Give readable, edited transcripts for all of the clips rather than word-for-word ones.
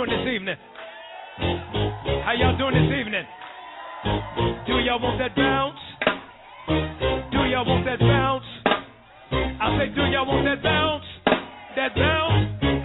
doing this evening? How y'all doing this evening? Do y'all want that bounce? Do y'all want that bounce? I say, do y'all want that bounce? That bounce?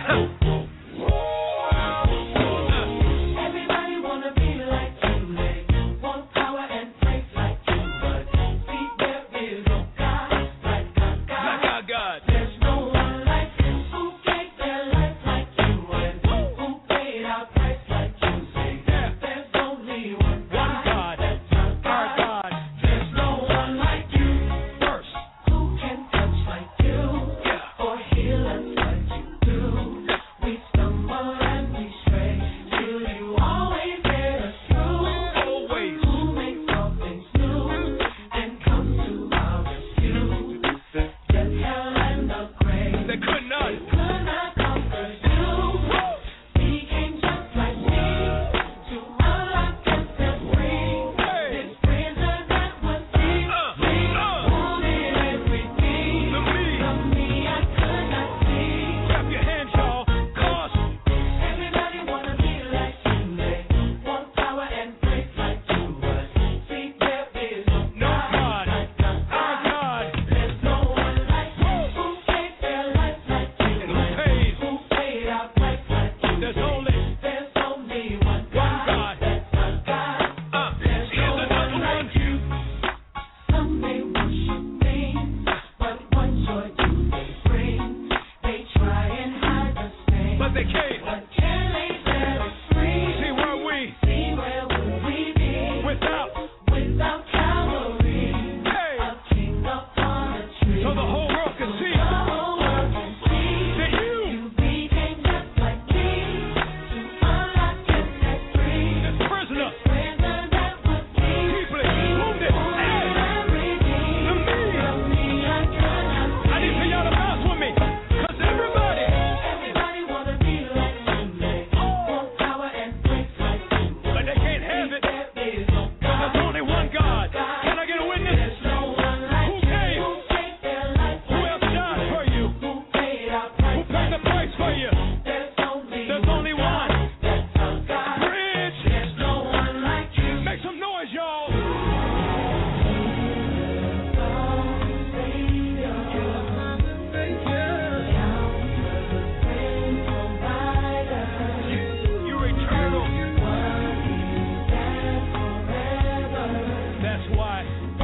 Everybody wanna be like you, they want power and praise like you, but see there is no God like God. Like our God. There's no one like you who gave their life like you and who paid our price like you. Say there's only one God. That's our God. There's no one like you. First. Who can touch like you or heal us like you do? We stumble and we stray, till you always get us through. Always. Who makes all things new and come to our rescue? Death, hell, and the grave. They could not. Could not conquer you. He came just like me to unlock and set free. This prisoner that was deep, wanted everything. The me. I could not see. Clap your hands, y'all. Cause Everybody wanna be like you, they want power and praise like you, but see there is no God like our God. God. There's no one like you who gave their life like you, And who paid? our price like you. There's only one God. That's our God. There's no here's another one one. like you. Some may worship things, but what joy do they bring? They try and hide the stain, But they can't. but can they set us free? See where we See where would we be without. without Calvary? Hey. A king upon a tree. So the whole world can see The whole world can see that you, you became just like me to unlock and set free. this prisoner, Prisoner that was deep, deeply wounded, and and redeemed. the me. I could not see. I need for y'all to bounce with me. Cause everybody, Everybody wanna be like you, they want power and praise like you, but they can't have it. there is no God. There's only one God. Can I get a witness? There's no one like Who came? who gave their life Who else died for you? who paid our Who price. paid the price for you? There's only one. That's our God. Bridge. There's no one like you. Make some noise, y'all. You're eternal. That's why.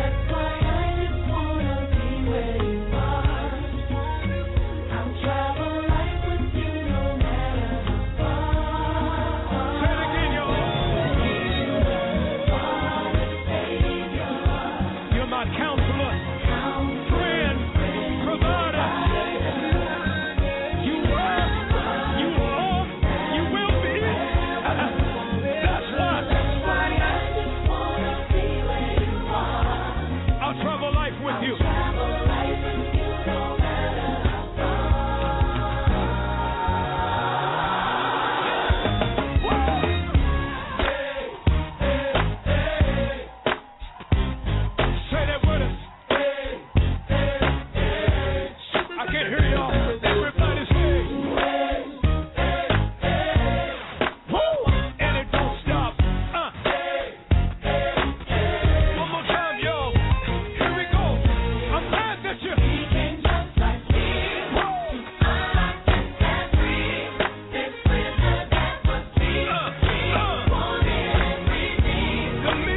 Say it again, y'all. You're my counselor, friend, provider. You were, you are, you will be. That's why I'll travel life with you. Say that with us. I can't hear y'all. Everybody say. Woo! And it don't stop. One more time, y'all. Here we go. I'm glad that you. The me.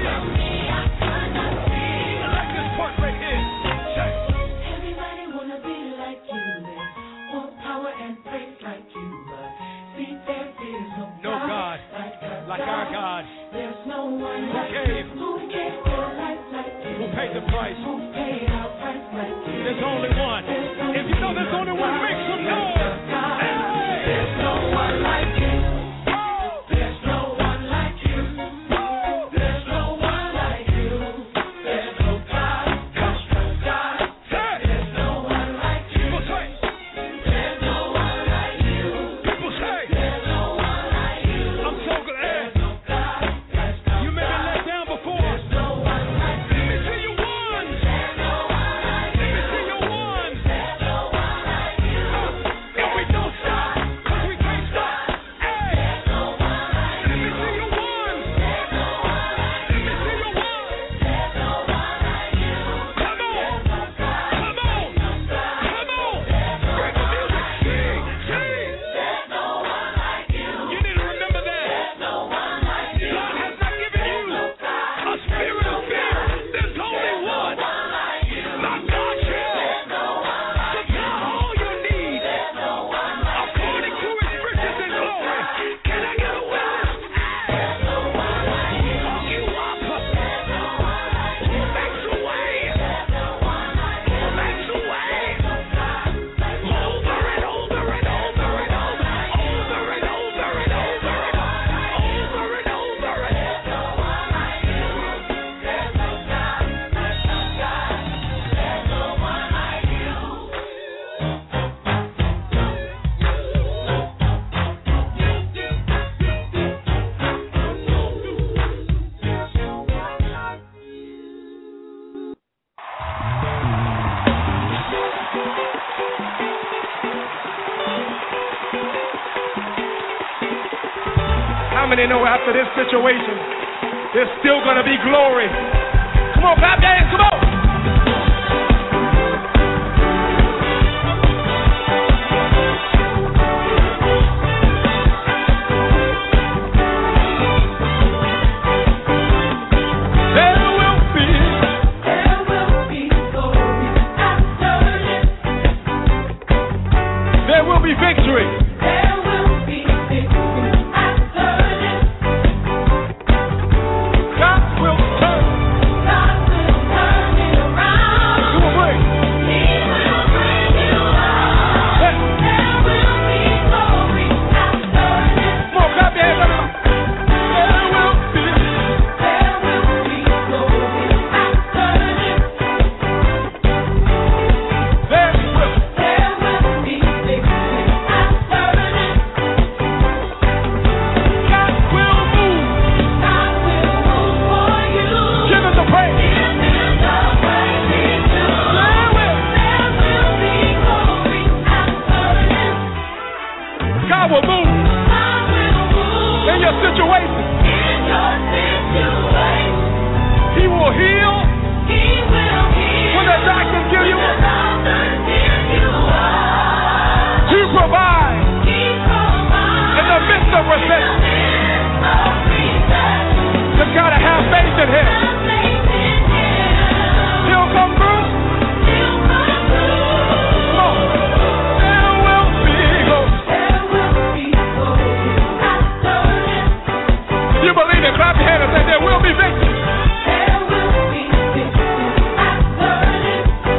I like this part right here. Say. Everybody wanna be like you, they want power and praise like you, but see there is No God like our God. There's no one like gave? you, who gave their life like you, Who paid the price? who paid our price like you. There's only one. If you know there's only one, make some noise. Hey! There's no one like you. There's no one like you. There's no one like you. There's no God. God. Say. There's no one like you. People say. There's no one like you. People say. There's no one like you. I'm so glad. No God. There's no You may be let down before. no one like you. Let me see you one. There's no one like Let me see you one. There's no one like you. many know after this situation, there's still going to be glory? Come on, clap your hands, come on. There will be victory. There will be victory after this. God will turn. God will turn it around. Who will bring? He will bring you out. Hey. There will be glory after this. Come on, clap your hands, everybody. There will be. There will be glory after this. There will. There will be victory after this. God will move. God will move for you. Give us a praise. Give him the praise he's due. There will. There will be glory after this. God will move God will move in your situation. in your situation. He will heal He will heal when the doctors give you. the doctors give you up. He provides He provides in the midst of in the recession. midst of recession. Just gotta have faith in Him. Have faith in Him. He'll come through. He'll come through. Come on. There will be hope. There will be glory after this. If you believe it, clap your hands and say there will be victory. There will be victory after this.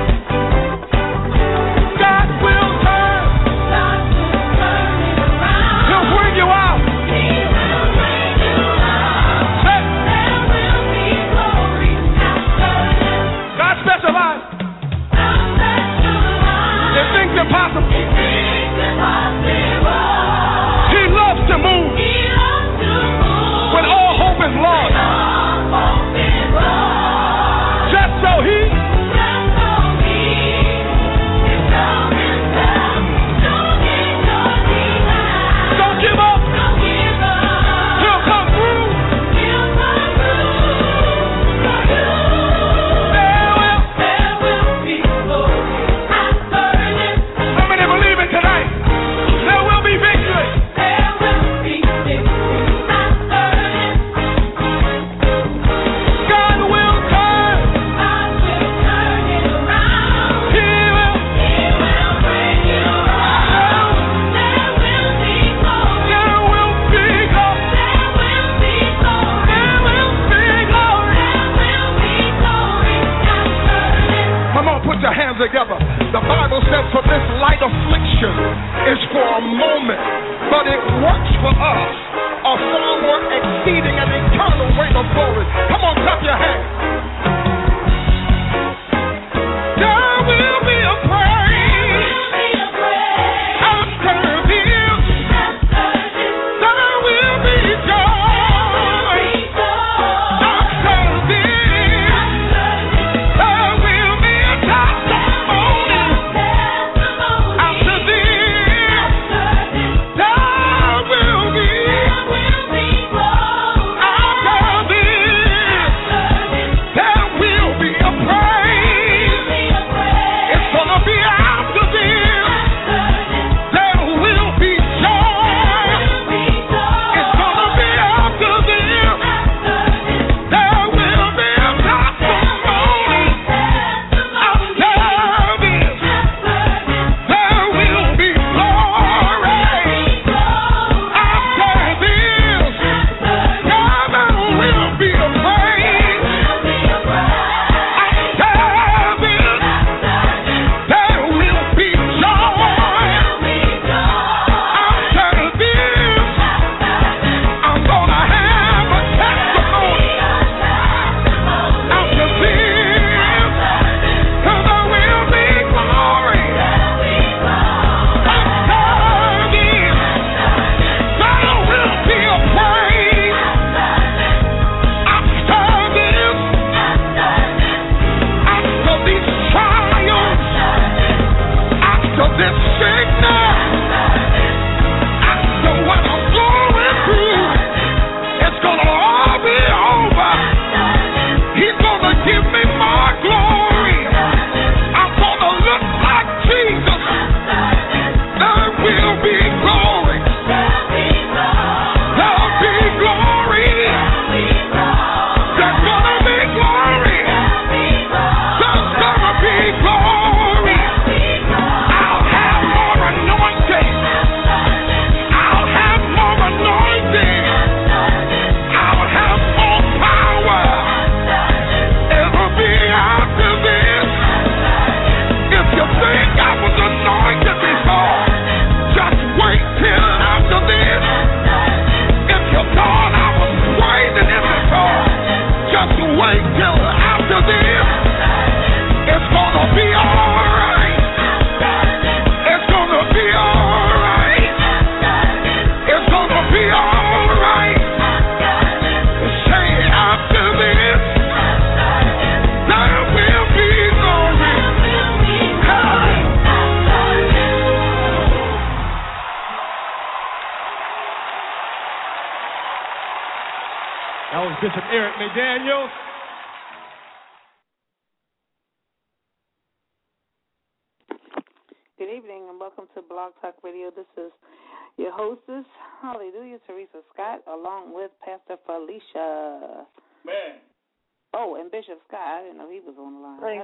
God will turn. God will turn it around. He'll bring you out. He will bring you out. Hey, There will be glory after this. God specializes God specializes in things impossible. in things impossible. He loves to move He loves to move when all hope is lost. all hope is lost. Just so He Just so He can show Himself. Don't get your desire. don't give up. Don't give up. He'll come through. He'll come through for you. There will. There will be glory after this. How many believe it tonight? There will be victory. There will be victory after this. God will turn. God will turn it around. He will. He will bring you out. There will be glory. There will be glory. There will be glory. There will be glory. There will be glory after this. Come on, put your hands together. The Bible says, for this light affliction is for a moment, but it works for us a far more exceeding and eternal weight of glory. Come on, clap your hands. There will be a praise Be a praise after this. after this. There will be joy after this. There will be a testimony after this. There will be after this. There Bishop Eric McDaniel. Good evening and welcome to Blog Talk Radio. This is your hostess, hallelujah, Teresa Scott, along with Pastor Felicia. Man. Oh, and Bishop Scott. I didn't know he was on the line. Right.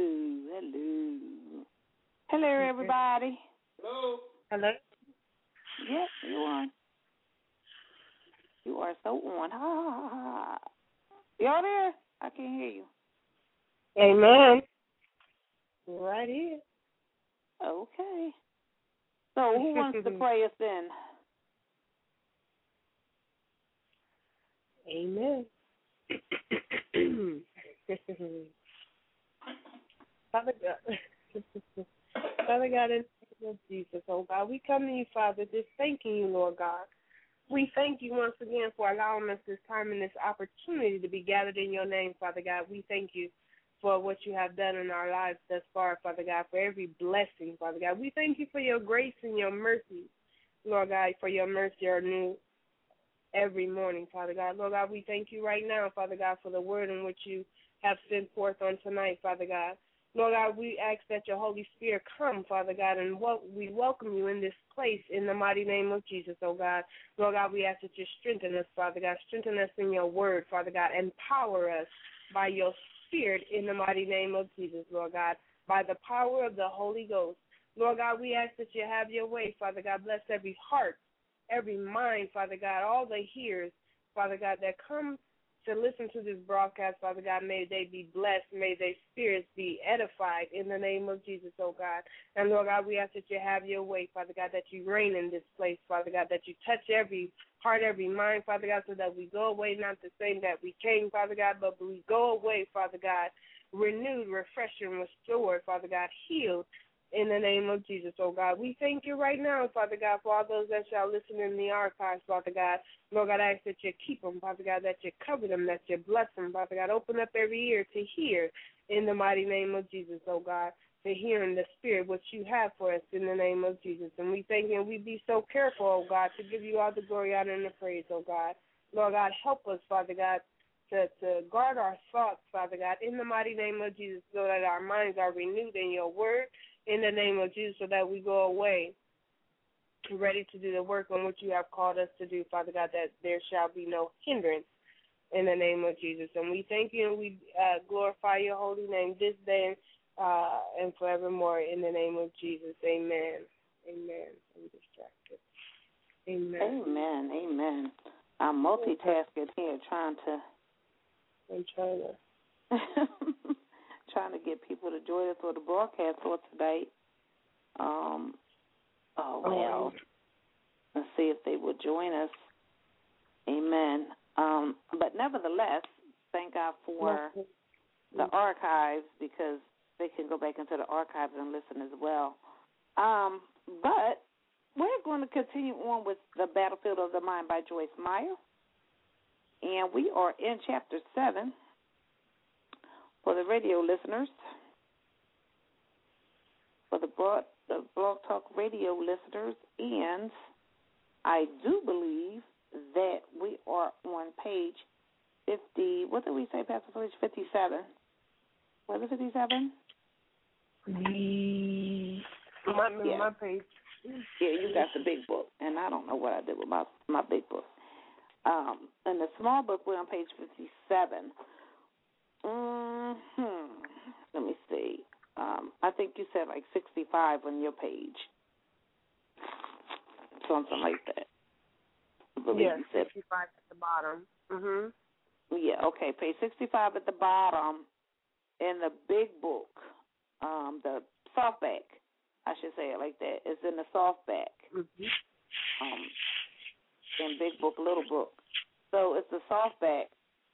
Hello, everybody. Hello. Hello. Yes, you on. You are so on. Ha, ha, ha. Y'all there? I can't hear you. Amen. Right here. Okay. So who wants to pray us in? Amen. Father God, in the name of Jesus, oh God, we come to you, Father, just thanking you, Lord God. We thank you once again for allowing us this time and this opportunity to be gathered in your name, Father God. We thank you for what you have done in our lives thus far, Father God, for every blessing, Father God. We thank you for your grace and your mercy, Lord God, for your mercy are new every morning, Father God. Lord God, we thank you right now, Father God, for the word in which you have sent forth on tonight, Father God. Lord God, we ask that your Holy Spirit come, Father God, and we welcome you in this place in the mighty name of Jesus, oh God. Lord God, we ask that you strengthen us, Father God. Strengthen us in your word, Father God. Empower us by your Spirit in the mighty name of Jesus, Lord God, by the power of the Holy Ghost. Lord God, we ask that you have your way, Father God. Bless every heart, every mind, Father God, all the hearers, Father God, that come to listen to this broadcast, Father God. May they be blessed. May their spirits be edified in the name of Jesus, oh God. And, Lord God, we ask that you have your way, Father God, that you reign in this place, Father God, that you touch every heart, every mind, Father God, so that we go away not the same that we came, Father God, but we go away, Father God, renewed, refreshed, and restored, Father God, healed, in the name of Jesus, oh God. We thank you right now, Father God, for all those that shall listen in the archives, Father God. Lord God, I ask that you keep them, Father God, that you cover them, that you bless them, Father God. Open up every ear to hear in the mighty name of Jesus, oh God, to hear in the Spirit what you have for us in the name of Jesus. And we thank you and we be so careful, oh God, to give you all the glory, honor, and the praise, oh God. Lord God, help us, Father God, to guard our thoughts, Father God, in the mighty name of Jesus, so that our minds are renewed in your word, in the name of Jesus, so that we go away ready to do the work on which you have called us to do, Father God, that there shall be no hindrance in the name of Jesus. And we thank you and we glorify your holy name this day and forevermore in the name of Jesus. Amen. Amen. I'm distracted. Amen. Amen. Amen. I'm multitasking here trying to trying to get people to join us for the broadcast for tonight. Let's see if they will join us. Amen. But nevertheless, thank God for the archives, because they can go back into the archives and listen as well. But we're going to continue on with The Battlefield of the Mind by Joyce Meyer. And we are in Chapter 7 for the radio listeners. For the Blog Talk Radio listeners, and I do believe that we are on page 50. What did we say, Pastor Felicia? 57. Was it 57? My page. Yeah, you got the big book, and I don't know what I did with my big book. In the small book, we're on page 57. Let me see. I think you said like 65 on your page. Something like that. I believe you said 65 at the bottom. Mhm. Yeah, okay. Page 65 at the bottom in the big book, the softback. I should say it like that. It's in the softback. Mhm. In big book, little book. So it's the softback.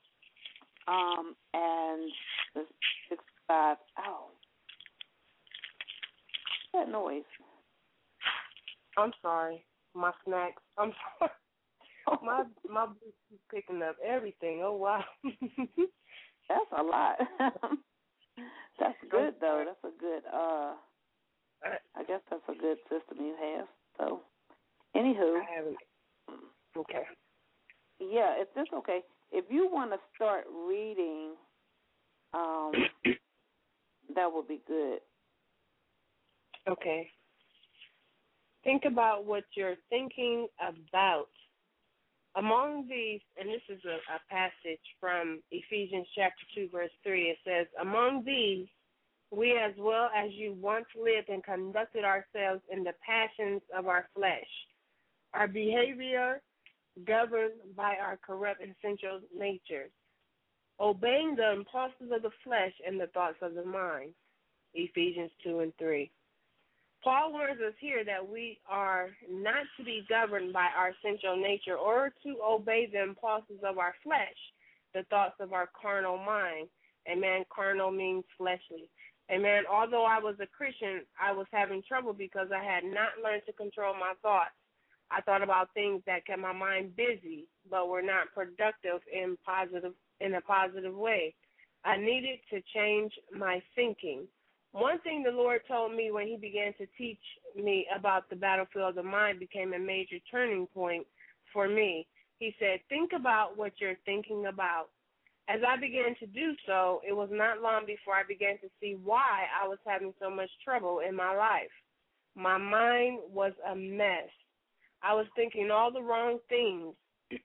And the 65. Ow. That noise. I'm sorry. My snacks. I'm sorry. My boots is picking up everything. Oh, wow. That's a lot. That's good, though. That's a good, I guess that's a good system you have. So, anywho. I haven't. Okay. Yeah, if that's okay. if you want to start reading, that would be good. Okay. Think about what you're thinking about. Among these, and this is a passage from Ephesians chapter 2, verse 3, it says, among these, we as well as you once lived and conducted ourselves in the passions of our flesh, our behavior governed by our corrupt and sensual natures, obeying the impulses of the flesh and the thoughts of the mind. Ephesians 2 and 3. Paul warns us here that we are not to be governed by our sensual nature or to obey the impulses of our flesh, the thoughts of our carnal mind. Amen. Carnal means fleshly. Amen. Although I was a Christian, I was having trouble because I had not learned to control my thoughts. I thought about things that kept my mind busy but were not productive in a positive way. I needed to change my thinking. One thing the Lord told me when he began to teach me about the battlefield of the mind became a major turning point for me. He said, think about what you're thinking about. As I began to do so, it was not long before I began to see why I was having so much trouble in my life. My mind was a mess. I was thinking all the wrong things.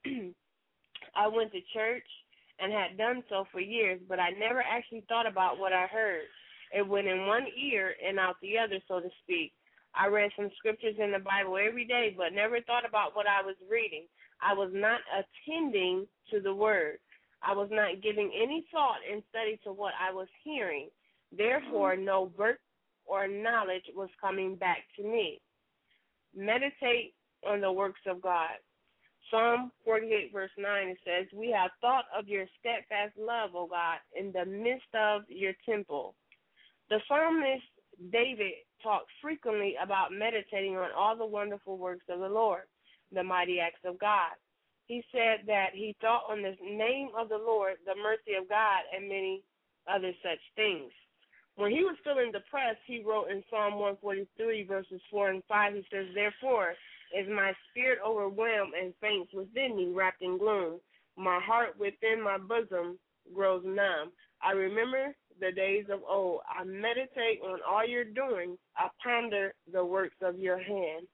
I went to church and had done so for years, but I never actually thought about what I heard. It went in one ear and out the other, so to speak. I read some scriptures in the Bible every day, but never thought about what I was reading. I was not attending to the word. I was not giving any thought and study to what I was hearing. Therefore, no verse or knowledge was coming back to me. Meditate on the works of God. Psalm 48, verse 9, it says, we have thought of your steadfast love, O God, in the midst of your temple. The psalmist David talked frequently about meditating on all the wonderful works of the Lord, the mighty acts of God. He said that he thought on the name of the Lord, the mercy of God, and many other such things. When he was feeling depressed, he wrote in Psalm 143, verses 4 and 5, he says, therefore is my spirit overwhelmed and faints within me, wrapped in gloom. My heart within my bosom grows numb. I remember the days of old. I meditate on all your doings. I ponder the works of your hand.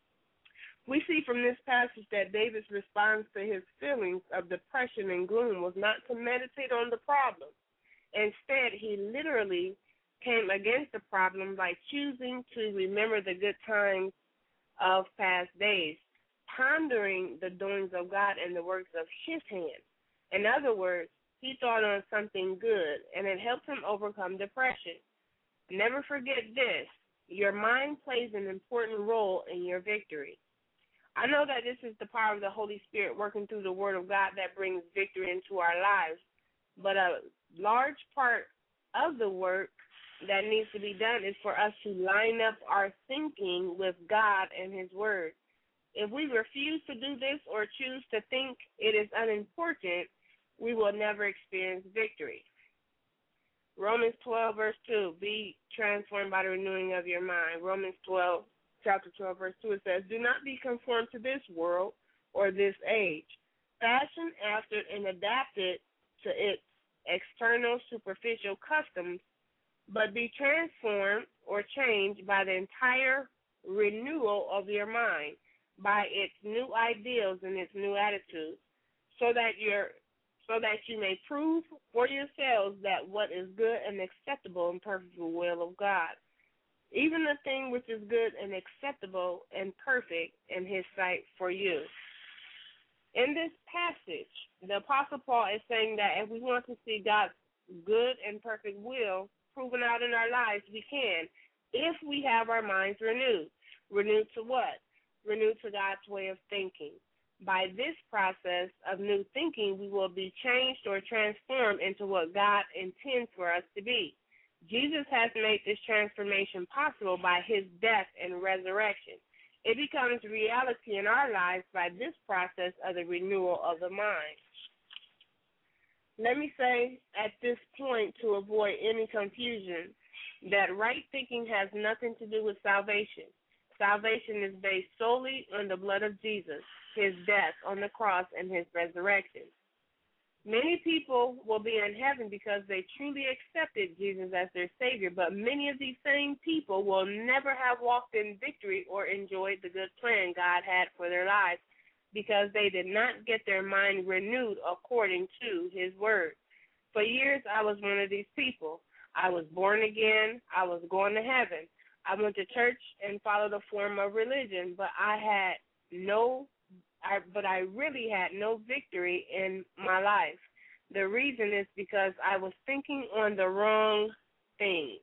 We see from this passage that David's response to his feelings of depression and gloom was not to meditate on the problem. Instead, he literally came against the problem by choosing to remember the good times of past days, pondering the doings of God and the works of his hand. In other words, he thought on something good, and it helped him overcome depression. Never forget this. Your mind plays an important role in your victory. I know that this is the power of the Holy Spirit working through the Word of God that brings victory into our lives, but a large part of the work that needs to be done is for us to line up our thinking with God and His Word. If we refuse to do this or choose to think it is unimportant, we will never experience victory. Romans 12, verse 2, be transformed by the renewing of your mind. Romans 12, chapter 12, verse 2, it says, do not be conformed to this world or this age. Fashion after and adapted to its external superficial customs, but be transformed or changed by the entire renewal of your mind, by its new ideals and its new attitudes, so that you may prove for yourselves that what is good and acceptable and perfect will of God. Even the thing which is good and acceptable and perfect in His sight for you. In this passage, the Apostle Paul is saying that if we want to see God's good and perfect will proven out in our lives, we can, if we have our minds renewed. Renewed to what? Renewed to God's way of thinking. By this process of new thinking, we will be changed or transformed into what God intends for us to be. Jesus has made this transformation possible by His death and resurrection. It becomes reality in our lives by this process of the renewal of the mind. Let me say at this point, to avoid any confusion, that right thinking has nothing to do with salvation. Salvation is based solely on the blood of Jesus, His death on the cross, and His resurrection. Many people will be in heaven because they truly accepted Jesus as their Savior, but many of these same people will never have walked in victory or enjoyed the good plan God had for their lives because they did not get their mind renewed according to His Word. For years, I was one of these people. I was born again. I was going to heaven. I went to church and followed a form of religion, but I really had no victory in my life. The reason is because I was thinking on the wrong things.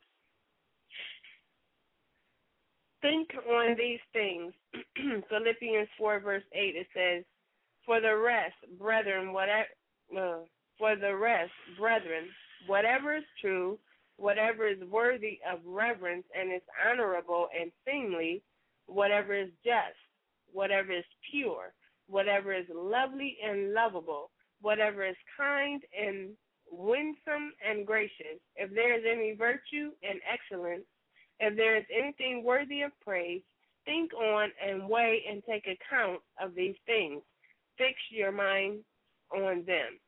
Think on these things. Philippians 4, verse 8, it says, For the rest, brethren, whatever is true, whatever is worthy of reverence and is honorable and seemly, whatever is just, whatever is pure, whatever is lovely and lovable, whatever is kind and winsome and gracious, if there is any virtue and excellence, if there is anything worthy of praise, think on and weigh and take account of these things. Fix your mind on them.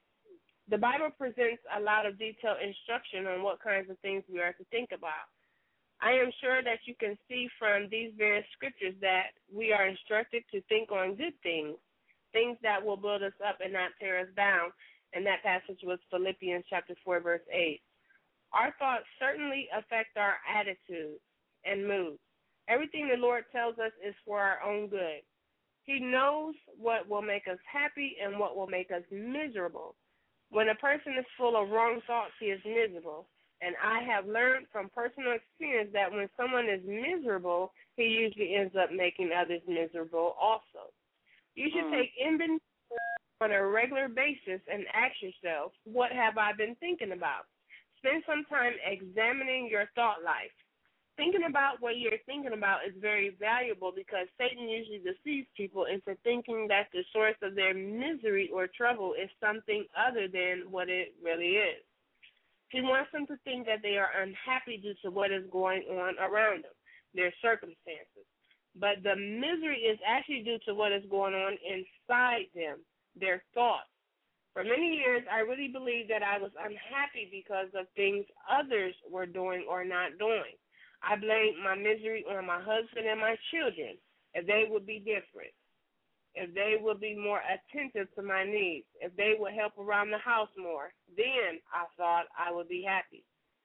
The Bible presents a lot of detailed instruction on what kinds of things we are to think about. I am sure that you can see from these various scriptures that we are instructed to think on good things, things that will build us up and not tear us down. And that passage was Philippians chapter 4, verse 8. Our thoughts certainly affect our attitude and mood. Everything the Lord tells us is for our own good. He knows what will make us happy and what will make us miserable. When a person is full of wrong thoughts, he is miserable. And I have learned from personal experience that when someone is miserable, he usually ends up making others miserable also. You should take inventory on a regular basis and ask yourself, what have I been thinking about? Spend some time examining your thought life. Thinking about what you're thinking about is very valuable because Satan usually deceives people into thinking that the source of their misery or trouble is something other than what it really is. He wants them to think that they are unhappy due to what is going on around them, their circumstances. But the misery is actually due to what is going on inside them, their thoughts. For many years, I really believed that I was unhappy because of things others were doing or not doing. I blamed my misery on my husband and my children. If they would be different, if they would be more attentive to my needs, if they would help around the house more, then I thought I would be happy.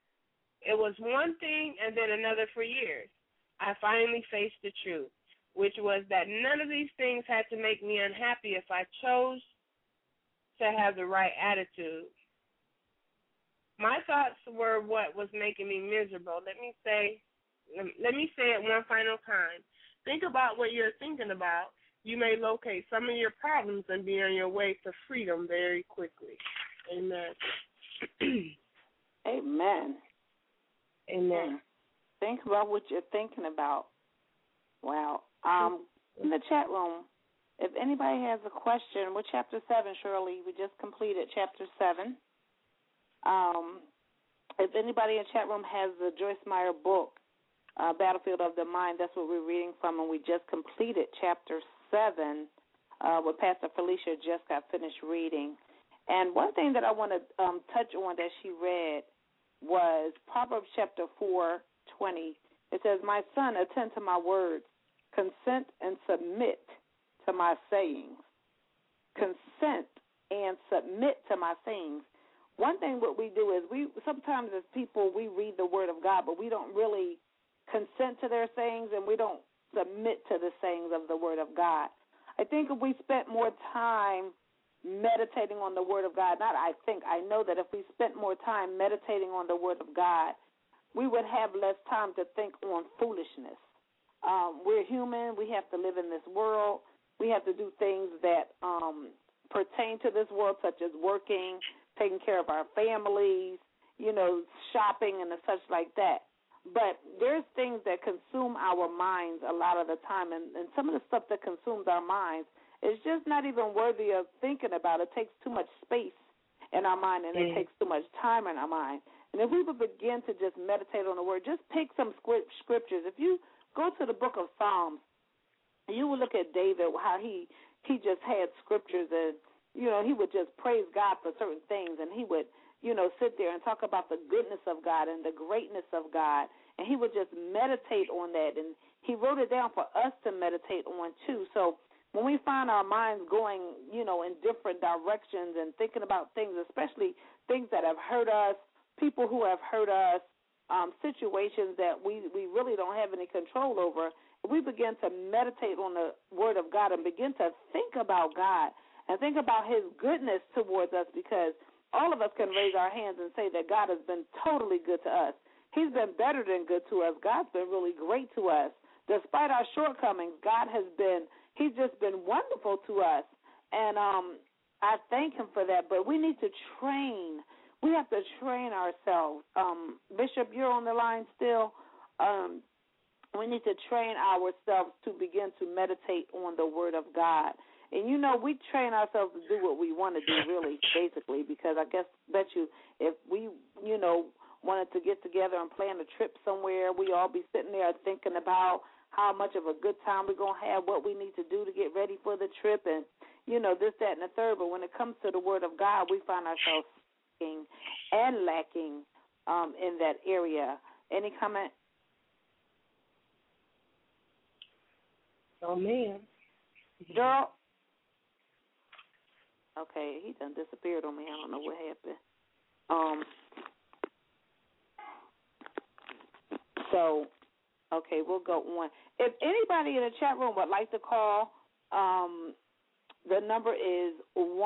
It was one thing and then another for years. I finally faced the truth, which was that none of these things had to make me unhappy if I chose to have the right attitude. My thoughts were what was making me miserable. Let me say it one final time. Think about what you're thinking about. You may locate some of your problems and be on your way to freedom very quickly. Amen. Amen. Amen. Think about what you're thinking about. Wow. In the chat room, if anybody has a question, we're chapter 7, Shirley. We just completed chapter 7. If anybody in the chat room has the Joyce Meyer book, Battlefield of the Mind, that's what we're reading from, and we just completed chapter 7, what Pastor Felicia just got finished reading. And one thing that I want to touch on that she read was Proverbs chapter 4:20. It says, "My son, attend to my words, consent and submit to my sayings." Consent and submit to my sayings. One thing what we do is we sometimes as people we read the Word of God, but we don't really consent to their sayings and we don't submit to the sayings of the Word of God. I think if we spent more time meditating on the Word of God, I know that if we spent more time meditating on the Word of God, we would have less time to think on foolishness. We're human. We have to live in this world. We have to do things that pertain to this world, such as working, taking care of our families, shopping and such like that. But there's things that consume our minds a lot of the time, and some of the stuff that consumes our minds is just not even worthy of thinking about. It takes too much space in our mind, and it takes too much time in our mind. And if we would begin to just meditate on the Word, just pick some scriptures. If you go to the book of Psalms, you will look at David, how he just had scriptures he would just praise God for certain things, and he would, sit there and talk about the goodness of God and the greatness of God, and he would just meditate on that, and he wrote it down for us to meditate on too. So when we find our minds going, in different directions and thinking about things, especially things that have hurt us, people who have hurt us, situations that we really don't have any control over, we begin to meditate on the Word of God and begin to think about God and think about His goodness towards us, because all of us can raise our hands and say that God has been totally good to us. He's been better than good to us. God's been really great to us. Despite our shortcomings, He's just been wonderful to us. And I thank Him for that. But we need to train. We have to train ourselves. Bishop, you're on the line still. We need to train ourselves to begin to meditate on the Word of God. And, we train ourselves to do what we want to do, really, basically, because I bet you if we, wanted to get together and plan a trip somewhere, we all be sitting there thinking about how much of a good time we're going to have, what we need to do to get ready for the trip, and, this, that, and the third. But when it comes to the Word of God, we find ourselves and lacking in that area. Any comment? Oh, man. Girl? Okay, he done disappeared on me. I don't know what happened. Okay, we'll go on. If anybody in the chat room would like to call, the number is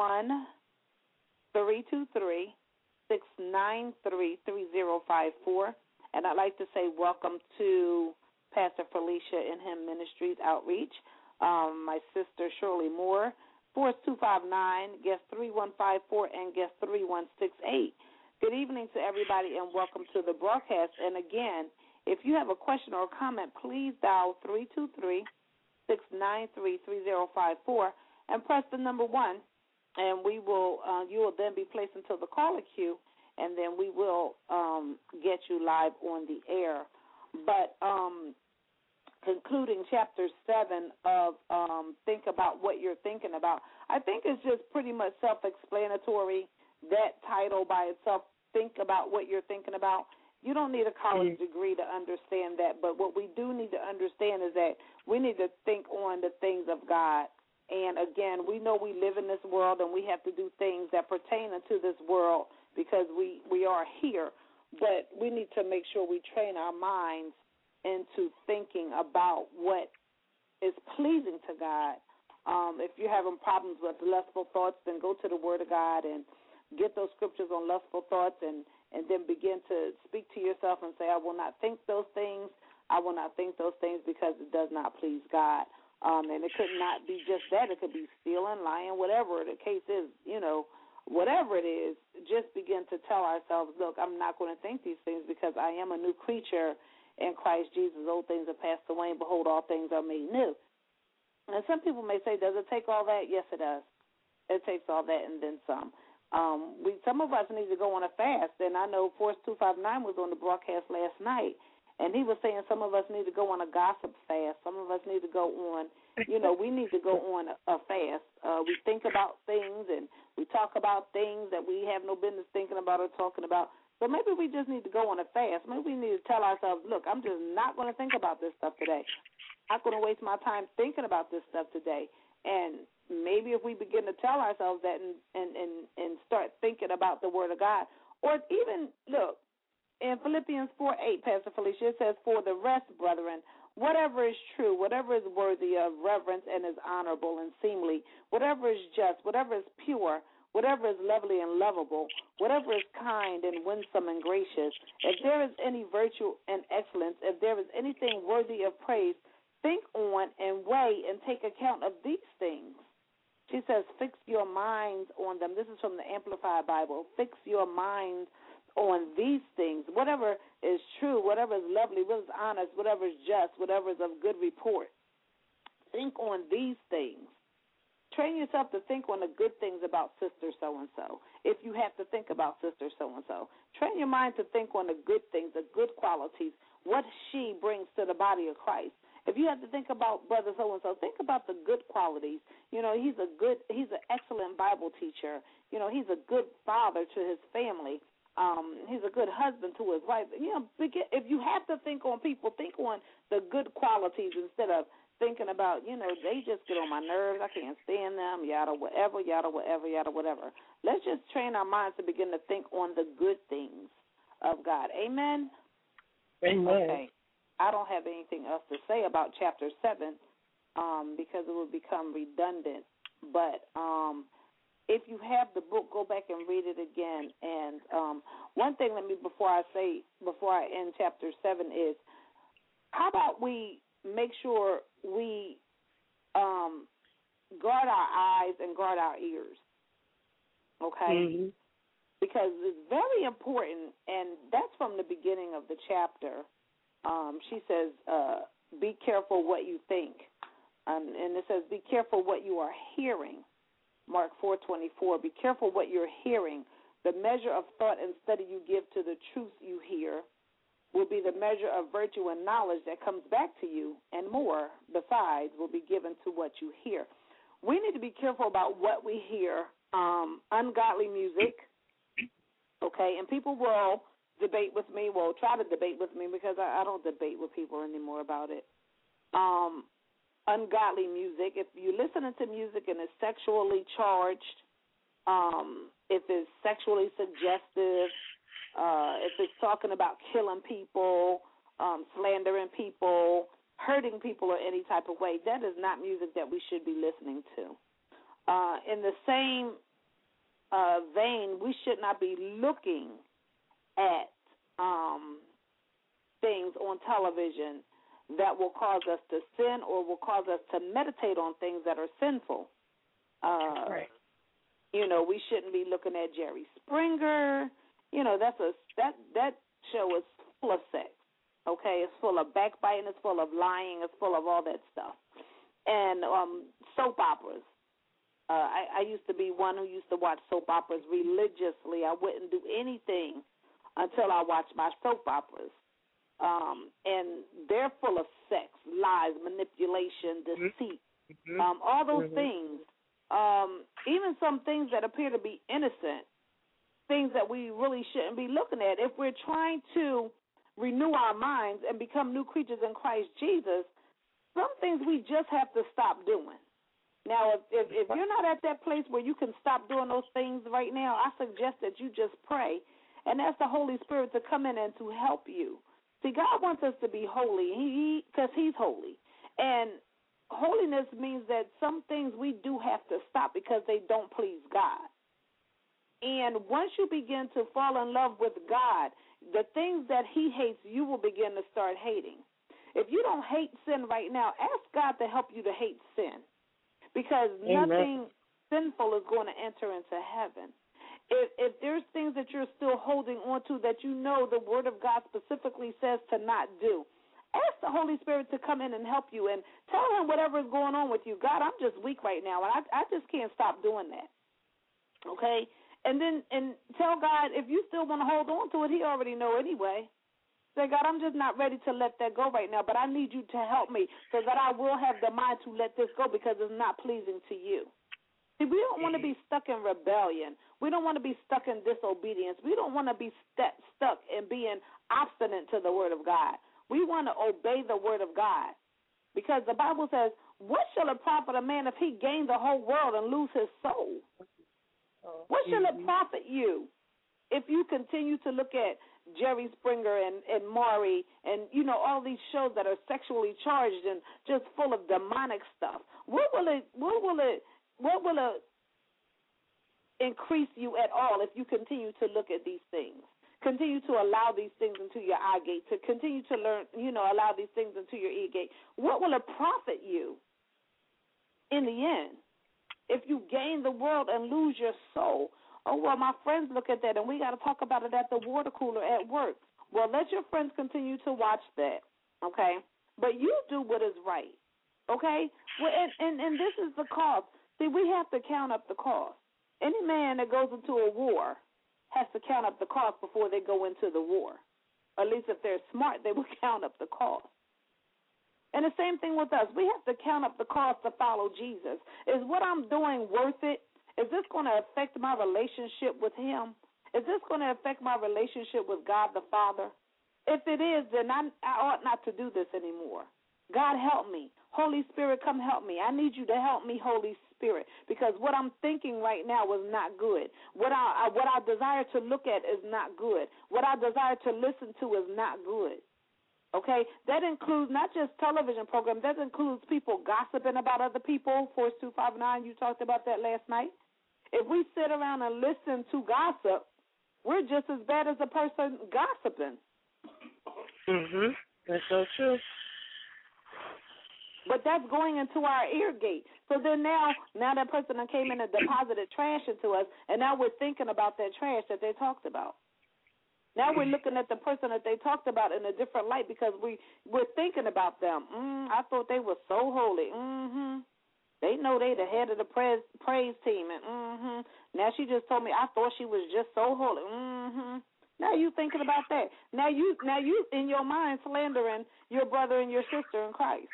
1-323-693-3054. And I'd like to say welcome to Pastor Felicia and Him Ministries Outreach, my sister Shirley Moore, 42259, guest 3154, and guest 3168. Good evening to everybody, and welcome to the broadcast. And again, if you have a question or a comment, please dial 323-693-3054 and press the number 1, and we will. You will then be placed into the caller queue, and then we will get you live on the air. But concluding chapter 7 of Think About What You're Thinking About, I think it's just pretty much self-explanatory. That title by itself, Think About What You're Thinking About. You don't need a college degree to understand that, but what we do need to understand is that we need to think on the things of God. And, again, we know we live in this world and we have to do things that pertain unto this world because we are here. But we need to make sure we train our minds into thinking about what is pleasing to God. If you're having problems with lustful thoughts, then go to the Word of God and get those scriptures on lustful thoughts and then begin to speak to yourself and say, I will not think those things. I will not think those things because it does not please God. And it could not be just that. It could be stealing, lying, whatever the case is, whatever it is, just begin to tell ourselves, look, I'm not going to think these things because I am a new creature in Christ Jesus. Old things have passed away, and behold, all things are made new. And some people may say, does it take all that? Yes, it does. It takes all that and then some. Some of us need to go on a fast, and I know Force 259 was on the broadcast last night, and he was saying some of us need to go on a gossip fast. Some of us need to go on, we need to go on a fast. We think about things, and we talk about things that we have no business thinking about or talking about. So maybe we just need to go on a fast. Maybe we need to tell ourselves, look, I'm just not going to think about this stuff today. I'm not going to waste my time thinking about this stuff today. And maybe if we begin to tell ourselves that and start thinking about the Word of God, or even, look, in Philippians 4:8, Pastor Felicia, it says, for the rest, brethren, whatever is true, whatever is worthy of reverence and is honorable and seemly, whatever is just, whatever is pure, whatever is lovely and lovable, whatever is kind and winsome and gracious, if there is any virtue and excellence, if there is anything worthy of praise, think on and weigh and take account of these things. She says, fix your minds on them. This is from the Amplified Bible. Fix your minds on these things. Whatever is true, whatever is lovely, whatever is honest, whatever is just, whatever is of good report. Think on these things. Train yourself to think on the good things about sister so-and-so, if you have to think about sister so-and-so. Train your mind to think on the good things, the good qualities, what she brings to the body of Christ. If you have to think about brother so-and-so, think about the good qualities. You know, he's an excellent Bible teacher. You know, he's a good father to his family. He's a good husband to his wife. You know, if you have to think on people, think on the good qualities instead of thinking about, you know, they just get on my nerves, I can't stand them, yada, whatever, yada, whatever, yada, whatever. Let's just train our minds to begin to think on the good things of God. Amen? Amen. Okay. I don't have anything else to say about chapter 7 because it would become redundant. But if you have the book, go back and read it again. And one thing, before I end chapter 7 is, how about we make sure we guard our eyes and guard our ears, okay? Mm-hmm. Because it's very important, and that's from the beginning of the chapter. She says, be careful what you think. And it says, be careful what you are hearing. Mark 4:24, be careful what you're hearing. The measure of thought and study you give to the truth you hear will be the measure of virtue and knowledge that comes back to you, and more besides will be given to what you hear. We need to be careful about what we hear. Ungodly music, okay, and people will debate with me, try to debate with me because I don't debate with people anymore about it. Ungodly music, if you're listening to music and it's sexually charged, if it's sexually suggestive, if it's talking about killing people, slandering people, hurting people in any type of way, that is not music that we should be listening to. In the same vein, we should not be looking at things on television that will cause us to sin or will cause us to meditate on things that are sinful. Right. You know, we shouldn't be looking at Jerry Springer. You know, that show is full of sex, okay? It's full of backbiting, it's full of lying, it's full of all that stuff. And soap operas. I used to be one who used to watch soap operas religiously. I wouldn't do anything until I watched my soap operas. And they're full of sex, lies, manipulation, deceit, all those things. Even some things that appear to be innocent, things that we really shouldn't be looking at. If we're trying to renew our minds and become new creatures in Christ Jesus, some things we just have to stop doing. Now, if you're not at that place where you can stop doing those things right now, I suggest that you just pray and ask the Holy Spirit to come in and to help you. See, God wants us to be holy because He's holy. And holiness means that some things we do have to stop because they don't please God. And once you begin to fall in love with God, the things that He hates, you will begin to start hating. If you don't hate sin right now, ask God to help you to hate sin, because nothing sinful is going to enter into heaven. If there's things that you're still holding on to that you know the Word of God specifically says to not do, ask the Holy Spirit to come in and help you and tell Him whatever is going on with you. God, I'm just weak right now, and I just can't stop doing that. Okay? And tell God, if you still want to hold on to it, He already know anyway. Say, God, I'm just not ready to let that go right now, but I need you to help me so that I will have the mind to let this go because it's not pleasing to you. See, we don't want to be stuck in rebellion. We don't want to be stuck in disobedience. We don't want to be stuck in being obstinate to the Word of God. We want to obey the Word of God because the Bible says, what shall it profit a man if he gain the whole world and lose his soul? What shall it profit you if you continue to look at Jerry Springer and Maury and, you know, all these shows that are sexually charged and just full of demonic stuff? What will it increase you at all if you continue to look at these things? Continue to allow these things into your eye gate, to continue to learn, you know, allow these things into your ear gate. What will it profit you in the end if you gain the world and lose your soul? Oh, well, my friends look at that, and we got to talk about it at the water cooler at work. Well, let your friends continue to watch that, okay? But you do what is right, okay? Well, and this is the cost. See, we have to count up the cost. Any man that goes into a war has to count up the cost before they go into the war. Or at least if they're smart, they will count up the cost. And the same thing with us. We have to count up the cost to follow Jesus. Is what I'm doing worth it? Is this going to affect my relationship with him? Is this going to affect my relationship with God the Father? If it is, then I ought not to do this anymore. God, help me. Holy Spirit, come help me. I need you to help me, Holy Spirit, because what I'm thinking right now is not good. What I desire to look at is not good. What I desire to listen to is not good. Okay? That includes not just television programs. That includes people gossiping about other people. Force 259, you talked about that last night. If we sit around and listen to gossip, we're just as bad as the person gossiping. Mhm. That's so true. But that's going into our ear gate. So then now that person that came in and deposited trash into us, and now we're thinking about that trash that they talked about. Now we're looking at the person that they talked about in a different light because we're thinking about them. I thought they were so holy. They know they the head of the praise team. And now she just told me I thought she was just so holy. Now you thinking about that. Now you in your mind slandering your brother and your sister in Christ.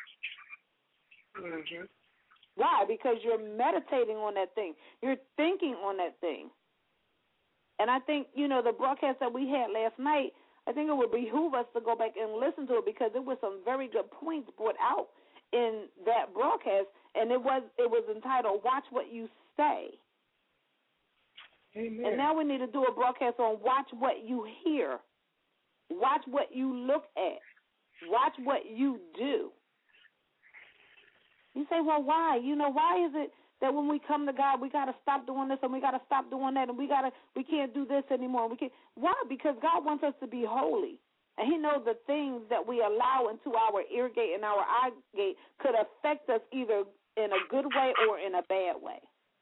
Why? Because you're meditating on that thing. You're thinking on that thing. And I think, the broadcast that we had last night, I think it would behoove us to go back and listen to it because there were some very good points brought out in that broadcast, and it was entitled "Watch What You Say." Amen. And now we need to do a broadcast on "Watch What You Hear," watch what you look at, watch what you do. You say, well, why? Why is it that when we come to God, we got to stop doing this and we got to stop doing that and we can't do this anymore? Why? Because God wants us to be holy. And he knows the things that we allow into our ear gate and our eye gate could affect us either in a good way or in a bad way.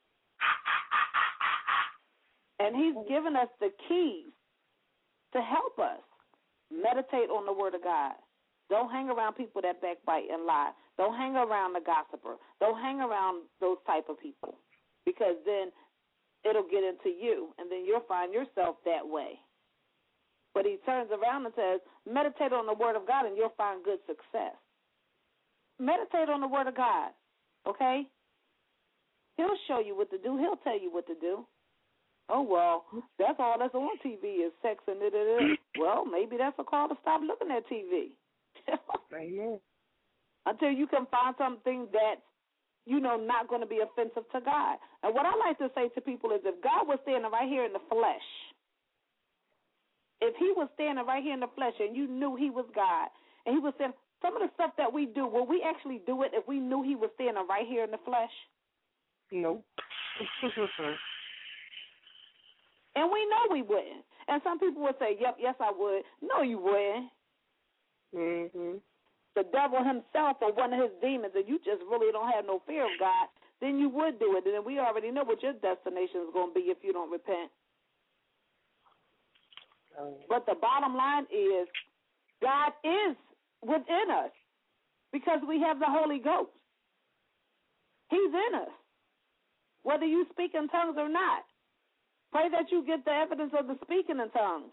And he's given us the keys to help us meditate on the word of God. Don't hang around people that backbite and lie. Don't hang around the gossiper. Don't hang around those type of people because then it'll get into you, and then you'll find yourself that way. But he turns around and says, meditate on the word of God, and you'll find good success. Meditate on the word of God, okay? He'll show you what to do. He'll tell you what to do. Oh, well, that's all that's on TV is sex and da-da-da. Well, maybe that's a call to stop looking at TV. Amen. Until you can find something that's, not going to be offensive to God. And what I like to say to people is if God was standing right here in the flesh, if he was standing right here in the flesh and you knew he was God, and he was saying, some of the stuff that we do, will we actually do it if we knew he was standing right here in the flesh? Nope. And we know we wouldn't. And some people would say, yep, yes, I would. No, you wouldn't. The devil himself or one of his demons, and you just really don't have no fear of God, then you would do it. And then we already know what your destination is going to be if you don't repent. But the bottom line is God is within us because we have the Holy Ghost. He's in us, whether you speak in tongues or not. Pray that you get the evidence of the speaking in tongues.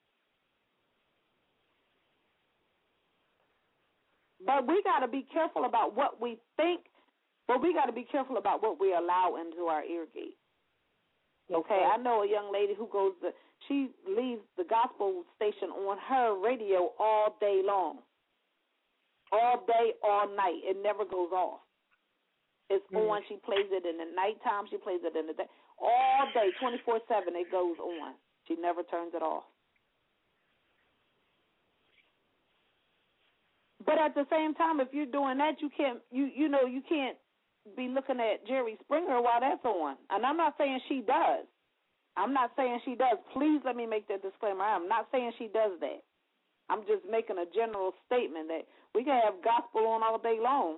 But we got to be careful about what we think, but we got to be careful about what we allow into our ear gate. Okay, I know a young lady who she leaves the gospel station on her radio all day long. All day, all night. It never goes off. It's on. She plays it in the nighttime. She plays it in the day. All day, 24/7, it goes on. She never turns it off. But at the same time, if you're doing that, you can't be looking at Jerry Springer while that's on. And I'm not saying she does. Please let me make that disclaimer. I'm not saying she does that. I'm just making a general statement that we can have gospel on all day long.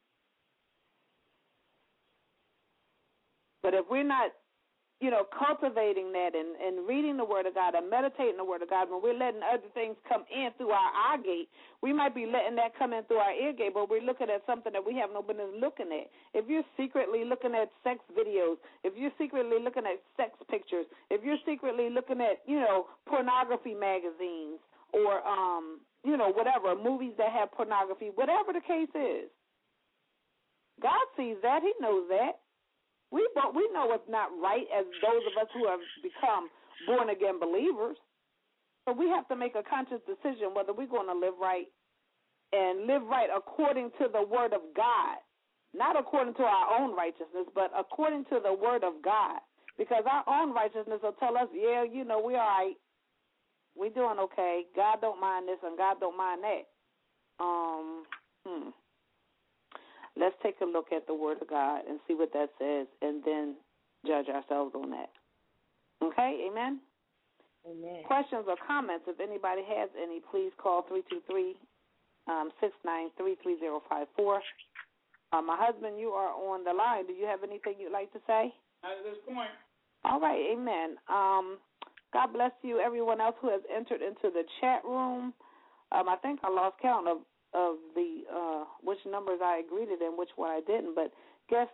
But if we're not, cultivating that and reading the Word of God and meditating the Word of God, when we're letting other things come in through our eye gate, we might be letting that come in through our ear gate, but we're looking at something that we have no business looking at. If you're secretly looking at sex videos, if you're secretly looking at sex pictures, if you're secretly looking at, pornography magazines or whatever, movies that have pornography, whatever the case is. God sees that. He knows that. We know it's not right as those of us who have become born-again believers. So we have to make a conscious decision whether we're going to live right and live right according to the Word of God, not according to our own righteousness, but according to the Word of God. Because our own righteousness will tell us, yeah, we're all right. We're doing okay. God don't mind this and God don't mind that. Let's take a look at the Word of God and see what that says and then judge ourselves on that. Okay, amen? Amen. Questions or comments, if anybody has any, please call 323-693-3054. My husband, you are on the line. Do you have anything you'd like to say? Not at this point. All right, amen. God bless you, everyone else who has entered into the chat room. I think I lost count of the which numbers I agreed it and which one I didn't, but guest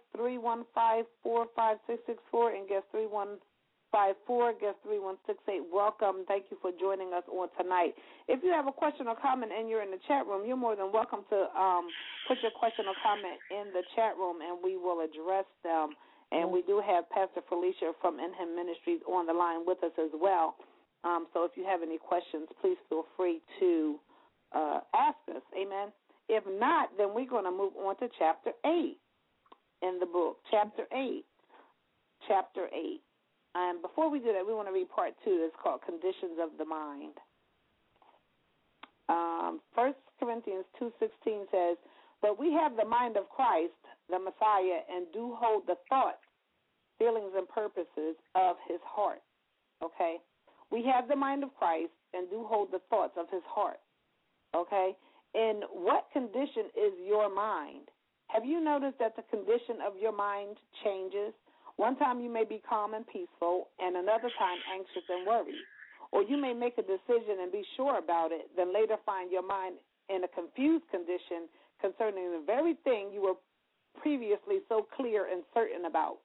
315-45664 and guest 3154, guest 3168, welcome. Thank you for joining us on tonight. If you have a question or comment and you're in the chat room, you're more than welcome to put your question or comment in the chat room, and we will address them. And we do have Pastor Felicia from In Him Ministries on the line with us as well. So if you have any questions, please feel free to ask us. Amen. If not, then we're going to move on to chapter 8 in the book. Chapter 8. And before we do that, we want to read part 2. It's called Conditions of the Mind. 1 Corinthians 2:16 says, "But we have the mind of Christ, the Messiah, and do hold the thoughts, feelings, and purposes of his heart." Okay? We have the mind of Christ and do hold the thoughts of his heart. Okay? In what condition is your mind? Have you noticed that the condition of your mind changes? One time you may be calm and peaceful, and another time anxious and worried. Or you may make a decision and be sure about it, then later find your mind in a confused condition concerning the very thing you were previously so clear and certain about.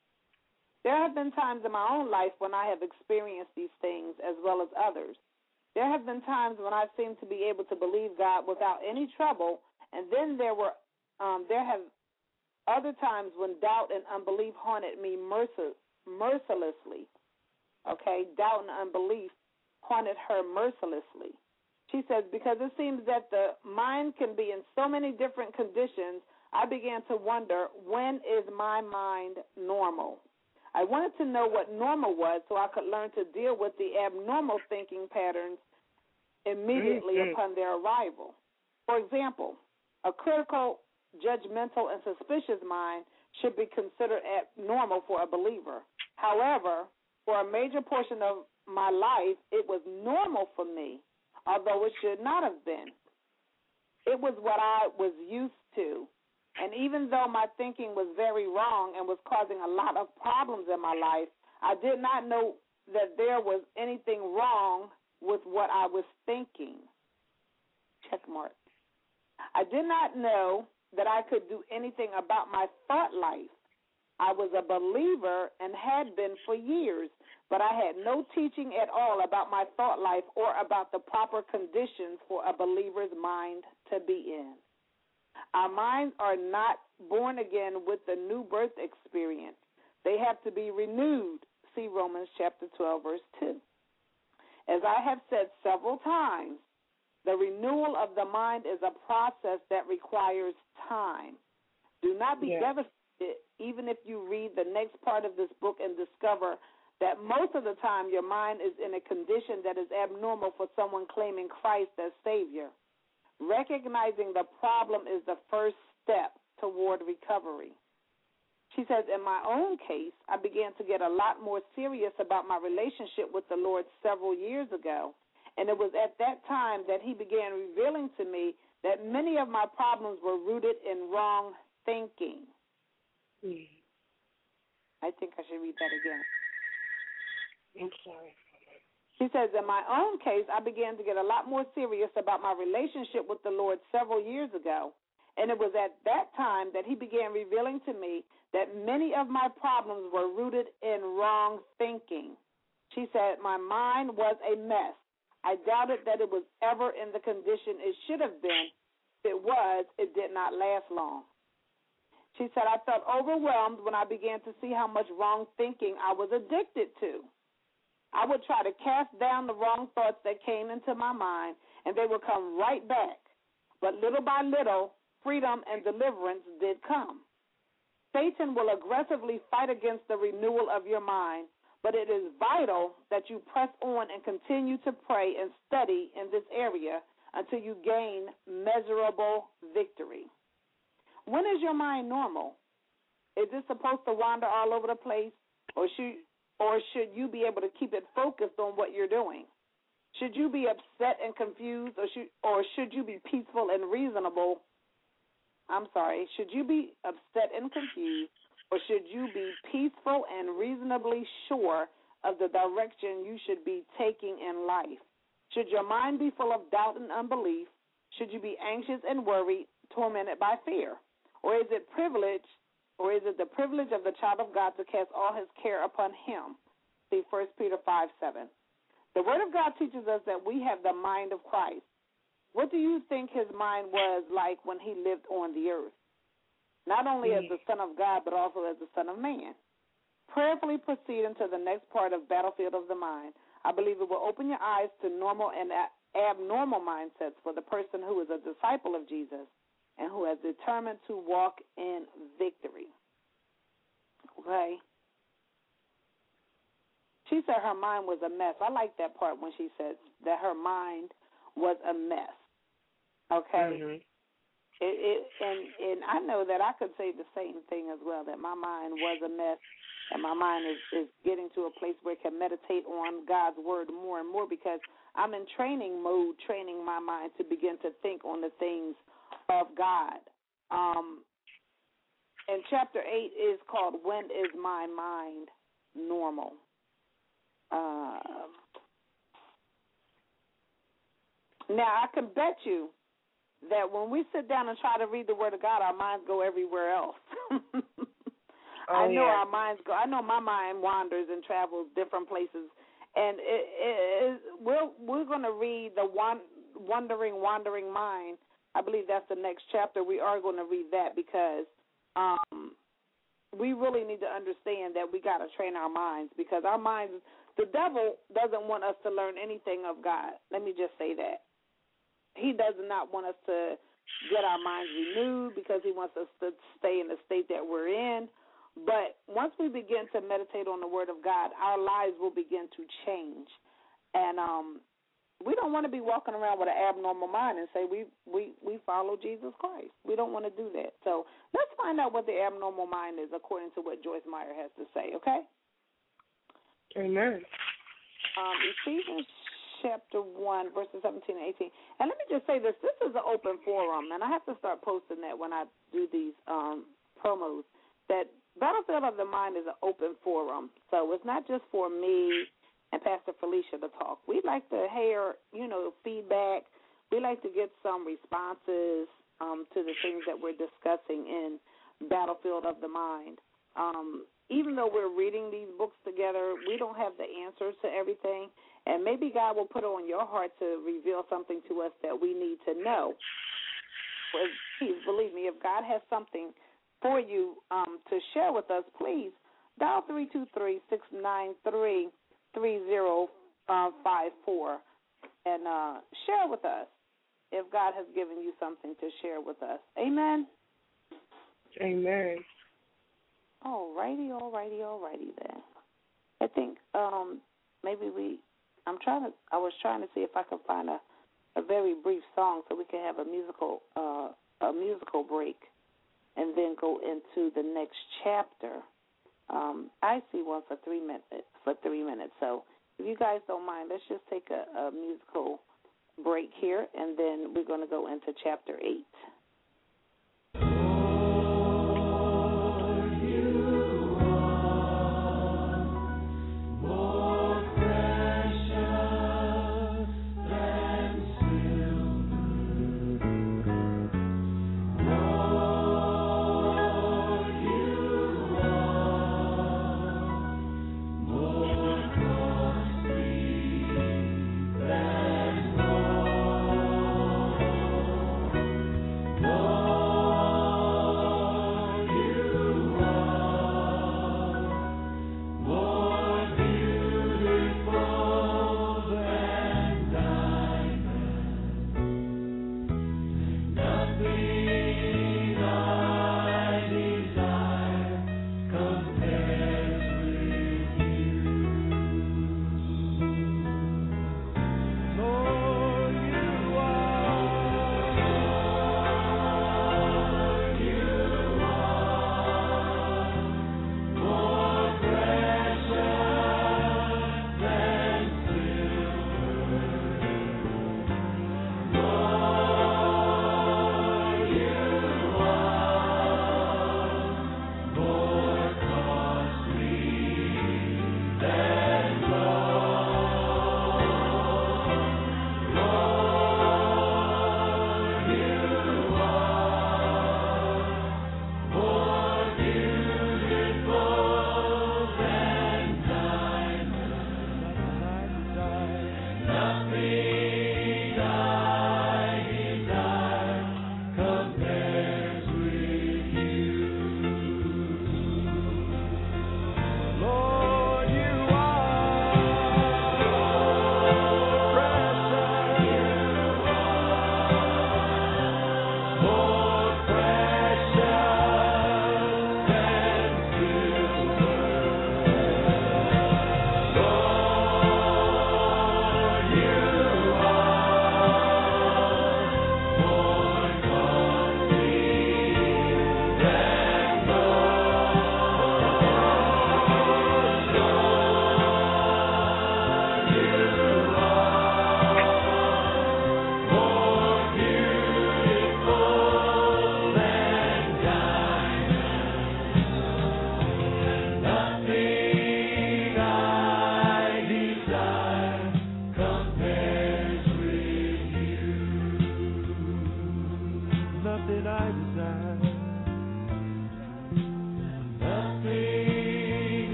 There have been times in my own life when I have experienced these things as well as others. There have been times when I seemed to be able to believe God without any trouble, and then there have other times when doubt and unbelief haunted me mercilessly. Okay, doubt and unbelief haunted her mercilessly. She says, because it seems that the mind can be in so many different conditions, I began to wonder, when is my mind normal? I wanted to know what normal was so I could learn to deal with the abnormal thinking patterns immediately upon their arrival. For example, a critical, judgmental, and suspicious mind should be considered abnormal for a believer. However, for a major portion of my life, it was normal for me, although it should not have been. It was what I was used to. And even though my thinking was very wrong and was causing a lot of problems in my life, I did not know that there was anything wrong with what I was thinking. Check mark. I did not know that I could do anything about my thought life. I was a believer and had been for years, but I had no teaching at all about my thought life or about the proper conditions for a believer's mind to be in. Our minds are not born again with the new birth experience. They have to be renewed. See Romans chapter 12, verse 2. As I have said several times, the renewal of the mind is a process that requires time. Do not be devastated even if you read the next part of this book and discover that most of the time your mind is in a condition that is abnormal for someone claiming Christ as Savior. Recognizing the problem is the first step toward recovery. She says, in my own case, I began to get a lot more serious about my relationship with the Lord several years ago, and it was at that time that he began revealing to me that many of my problems were rooted in wrong thinking. I think I should read that again. I'm sorry. She says, in my own case, I began to get a lot more serious about my relationship with the Lord several years ago, and it was at that time that he began revealing to me that many of my problems were rooted in wrong thinking. She said, my mind was a mess. I doubted that it was ever in the condition it should have been. If it was, it did not last long. She said, I felt overwhelmed when I began to see how much wrong thinking I was addicted to. I would try to cast down the wrong thoughts that came into my mind, and they would come right back. But little by little, freedom and deliverance did come. Satan will aggressively fight against the renewal of your mind, but it is vital that you press on and continue to pray and study in this area until you gain measurable victory. When is your mind normal? Is it supposed to wander all over the place, or should you be able to keep it focused on what you're doing? Should you be upset and confused, or should you be peaceful and reasonable? Should you be upset and confused, or should you be peaceful and reasonably sure of the direction you should be taking in life? Should your mind be full of doubt and unbelief? Should you be anxious and worried, tormented by fear? Or is it the privilege of the child of God to cast all his care upon him? See 1 Peter 5:7. The Word of God teaches us that we have the mind of Christ. What do you think his mind was like when he lived on the earth? Not only as the Son of God, but also as the Son of Man. Prayerfully proceed into the next part of Battlefield of the Mind. I believe it will open your eyes to normal and abnormal mindsets for the person who is a disciple of Jesus and who has determined to walk in victory. Okay? She said her mind was a mess. I like that part when she said that her mind was a mess. Okay? And I know that I could say the same thing as well, that my mind was a mess, and my mind is getting to a place where it can meditate on God's word more and more, because I'm in training mode, training my mind to begin to think on the things of God. And chapter 8 is called When is My Mind Normal? Now, I can bet you that when we sit down and try to read the Word of God, our minds go everywhere else. I know our minds go. I know my mind wanders and travels different places, and we're going to read the Wandering Mind. I believe that's the next chapter. We are going to read that because we really need to understand that we got to train our minds, because our minds, the devil doesn't want us to learn anything of God. Let me just say that. He does not want us to get our minds renewed, because he wants us to stay in the state that we're in. But once we begin to meditate on the Word of God, our lives will begin to change. And we don't want to be walking around with an abnormal mind and say we follow Jesus Christ. We don't want to do that. So let's find out what the abnormal mind is according to what Joyce Meyer has to say, okay? Amen. Ephesians chapter 1, verses 17 and 18. And let me just say this. This is an open forum, and I have to start posting that when I do these promos, that Battlefield of the Mind is an open forum. So it's not just for me and Pastor Felicia to talk. We'd like to hear, feedback. We'd like to get some responses to the things that we're discussing in Battlefield of the Mind. Even though we're reading these books together, we don't have the answers to everything. And maybe God will put it on your heart to reveal something to us that we need to know. Please believe me, if God has something for you to share with us, please dial 323-693-3054 and share with us if God has given you something to share with us. Amen? Amen. All righty then. I think maybe I was trying to see if I could find a very brief song so we can have a musical break and then go into the next chapter. I see one for 3 minutes. So if you guys don't mind, let's just take a musical break here, and then we're going to go into chapter 8. More costly than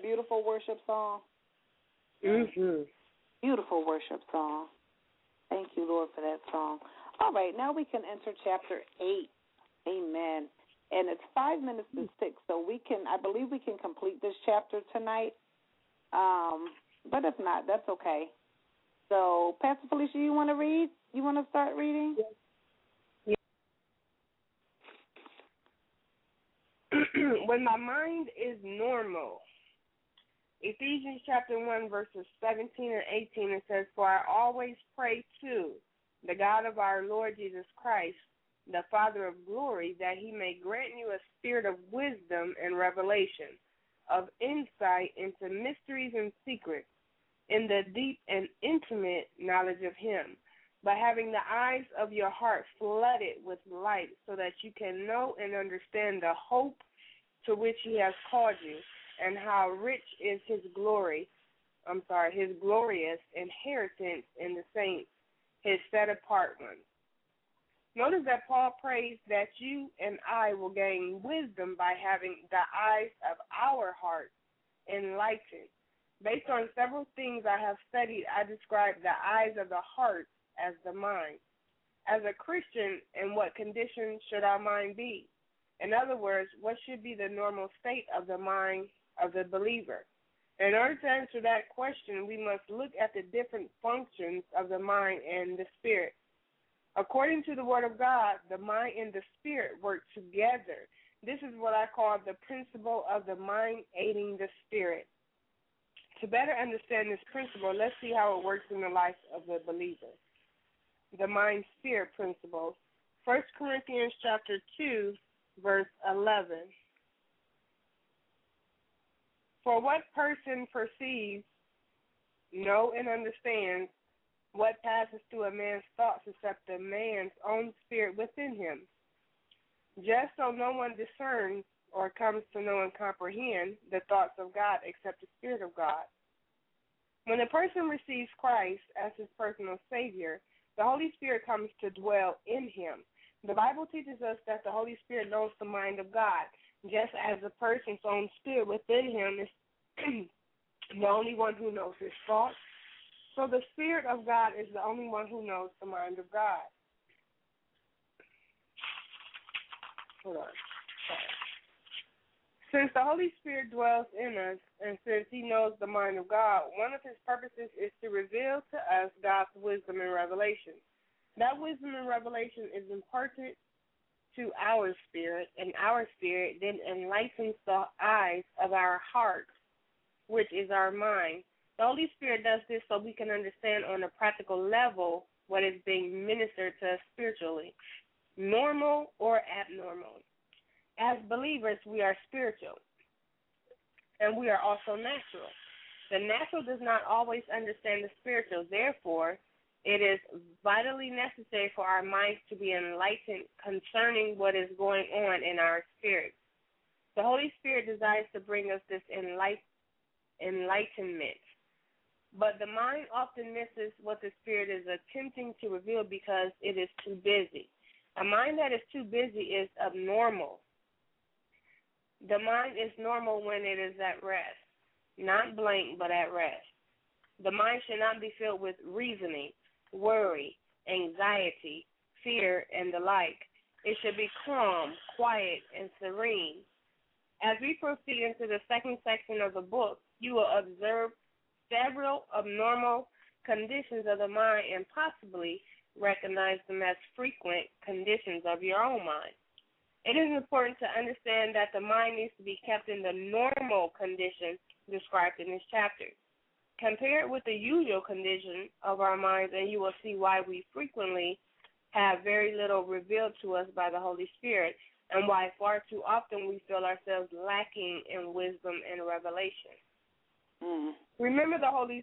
beautiful worship song? Mhm. Beautiful worship song. Thank you, Lord, for that song. All right, now we can enter chapter 8. Amen. And it's 5 minutes to 6, so I believe we can complete this chapter tonight. But if not, that's okay. So, Pastor Felicia, you want to read? You want to start reading? Yes. When my mind is normal. Ephesians chapter 1, verses 17 and 18, it says, "For I always pray to the God of our Lord Jesus Christ, the Father of glory, that he may grant you a spirit of wisdom and revelation, of insight into mysteries and secrets, in the deep and intimate knowledge of him, by having the eyes of your heart flooded with light, so that you can know and understand the hope to which he has called you, and how rich is his glorious inheritance in the saints, his set-apart ones." Notice that Paul prays that you and I will gain wisdom by having the eyes of our hearts enlightened. Based on several things I have studied, I describe the eyes of the heart as the mind. As a Christian, in what condition should our mind be? In other words, what should be the normal state of the mind of the believer? In order to answer that question, we must look at the different functions of the mind and the spirit. According to the Word of God, the mind and the spirit work together. This is what I call the principle of the mind aiding the spirit. To better understand this principle, let's see how it works in the life of the believer. The mind-spirit principle. 1 Corinthians chapter 2, verse 11. "For what person perceives, knows, and understands what passes through a man's thoughts except the man's own spirit within him? Just so no one discerns or comes to know and comprehend the thoughts of God except the Spirit of God." When a person receives Christ as his personal Savior, the Holy Spirit comes to dwell in him. The Bible teaches us that the Holy Spirit knows the mind of God, just as a person's own spirit within him is the only one who knows his thoughts. So the Spirit of God is the only one who knows the mind of God. Hold on. Sorry. Since the Holy Spirit dwells in us, and since he knows the mind of God, one of his purposes is to reveal to us God's wisdom and revelation. That wisdom and revelation is imparted to our spirit, and our spirit then enlightens the eyes of our heart, which is our mind. The Holy Spirit does this so we can understand on a practical level what is being ministered to us spiritually, normal or abnormal. As believers, we are spiritual, and we are also natural. The natural does not always understand the spiritual. Therefore, it is vitally necessary for our minds to be enlightened concerning what is going on in our spirits. The Holy Spirit desires to bring us this enlightenment. But the mind often misses what the Spirit is attempting to reveal because it is too busy. A mind that is too busy is abnormal. The mind is normal when it is at rest, not blank but at rest. The mind should not be filled with reasoning, worry, anxiety, fear, and the like. It should be calm, quiet, and serene. As we proceed into the second section of the book, you will observe several abnormal conditions of the mind and possibly recognize them as frequent conditions of your own mind. It is important to understand that the mind needs to be kept in the normal condition described in this chapter. Compare it with the usual condition of our minds, and you will see why we frequently have very little revealed to us by the Holy Spirit, and why far too often we feel ourselves lacking in wisdom and revelation. Remember the Holy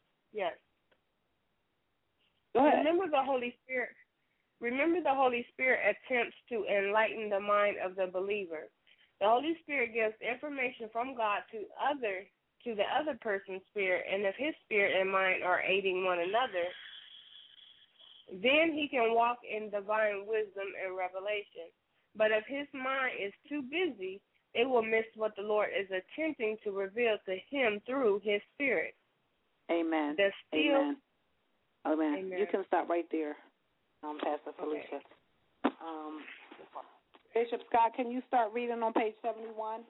Spirit attempts to enlighten the mind of the believer. The Holy Spirit gives information from God to the other person's spirit, and if his spirit and mind are aiding one another, then he can walk in divine wisdom and revelation. But if his mind is too busy, it will miss what the Lord is attempting to reveal to him through his spirit. Amen. The still, Amen. Amen. Amen. You can stop right there, Pastor Felicia. Bishop Scott, can you start reading on page 71?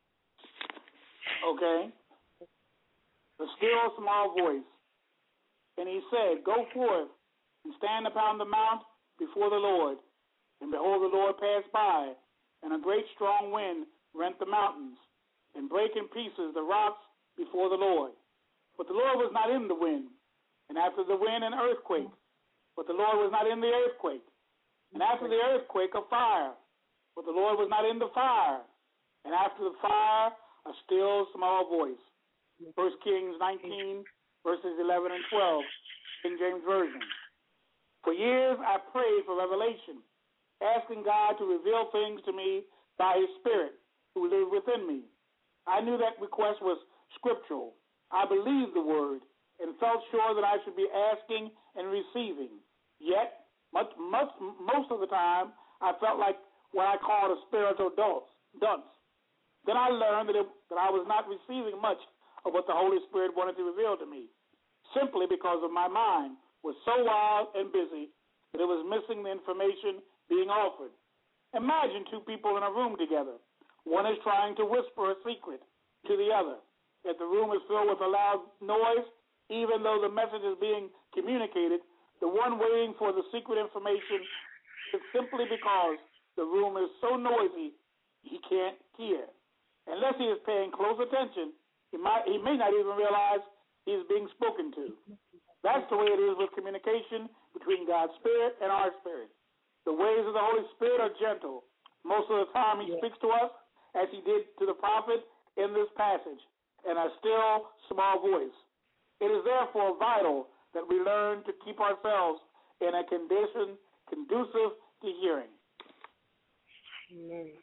Okay. The still small voice. And he said, Go forth and stand upon the mount before the Lord. And behold, the Lord passed by, and a great strong wind rent the mountains, and brake in pieces the rocks before the Lord. But the Lord was not in the wind, and after the wind an earthquake. But the Lord was not in the earthquake, and after the earthquake a fire. But the Lord was not in the fire, and after the fire a still small voice. 1 Kings 19, verses 11 and 12, King James Version. For years I prayed for revelation, asking God to reveal things to me by his Spirit who lived within me. I knew that request was scriptural. I believed the word and felt sure that I should be asking and receiving. Yet, most of the time, I felt like what I called a spiritual dunce. Then I learned that I was not receiving much of what the Holy Spirit wanted to reveal to me, simply because of my mind was so wild and busy that it was missing the information being offered. Imagine two people in a room together. One is trying to whisper a secret to the other. If the room is filled with a loud noise, even though the message is being communicated, the one waiting for the secret information is simply because the room is so noisy he can't hear. Unless he is paying close attention, he may not even realize he is being spoken to. That's the way it is with communication between God's Spirit and our spirit. The ways of the Holy Spirit are gentle. Most of the time he speaks to us, as he did to the prophet in this passage, in a still, small voice. It is therefore vital that we learn to keep ourselves in a condition conducive to hearing. Amen.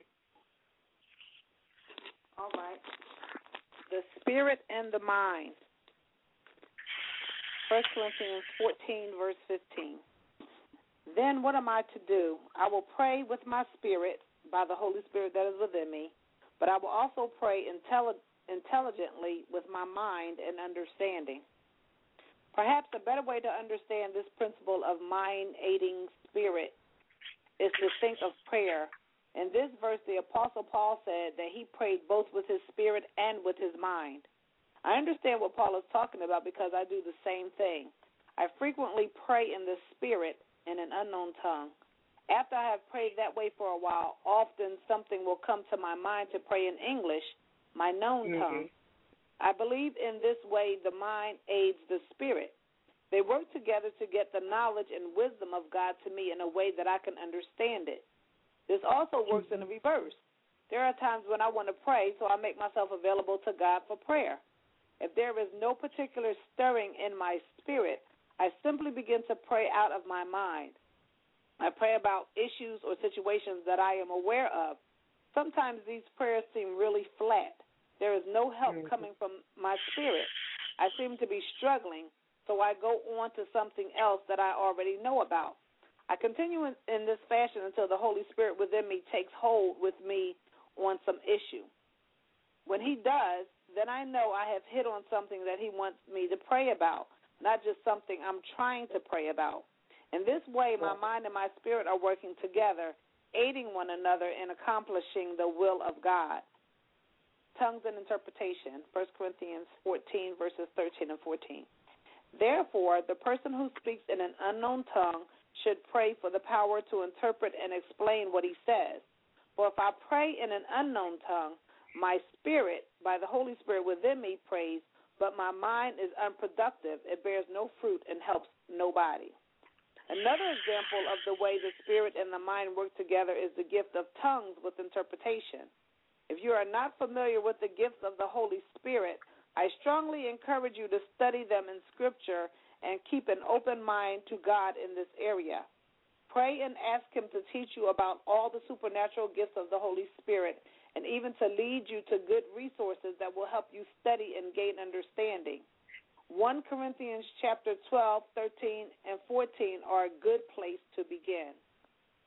All right. The spirit and the mind. 1 Corinthians 14, verse 15. Then what am I to do? I will pray with my spirit by the Holy Spirit that is within me, but I will also pray intelligently with my mind and understanding. Perhaps a better way to understand this principle of mind-aiding spirit is to think of prayer. In this verse, the Apostle Paul said that he prayed both with his spirit and with his mind. I understand what Paul is talking about because I do the same thing. I frequently pray in the spirit in an unknown tongue. After I have prayed that way for a while, often something will come to my mind to pray in English, my known tongue. I believe in this way the mind aids the spirit. They work together to get the knowledge and wisdom of God to me in a way that I can understand it. This also works in the reverse. There are times when I want to pray, so I make myself available to God for prayer. If there is no particular stirring in my spirit, I simply begin to pray out of my mind. I pray about issues or situations that I am aware of. Sometimes these prayers seem really flat. There is no help coming from my spirit. I seem to be struggling, so I go on to something else that I already know about. I continue in this fashion until the Holy Spirit within me takes hold with me on some issue. When he does, then I know I have hit on something that he wants me to pray about, not just something I'm trying to pray about. In this way, my mind and my spirit are working together, aiding one another in accomplishing the will of God. Tongues and interpretation, 1 Corinthians 14, verses 13 and 14. Therefore, the person who speaks in an unknown tongue should pray for the power to interpret and explain what he says. For if I pray in an unknown tongue, my spirit, by the Holy Spirit within me, prays, but my mind is unproductive. It bears no fruit and helps nobody. Another example of the way the spirit and the mind work together is the gift of tongues with interpretation. If you are not familiar with the gifts of the Holy Spirit, I strongly encourage you to study them in Scripture and keep an open mind to God in this area. Pray and ask him to teach you about all the supernatural gifts of the Holy Spirit and even to lead you to good resources that will help you study and gain understanding. 1 Corinthians chapter 12, 13, and 14 are a good place to begin.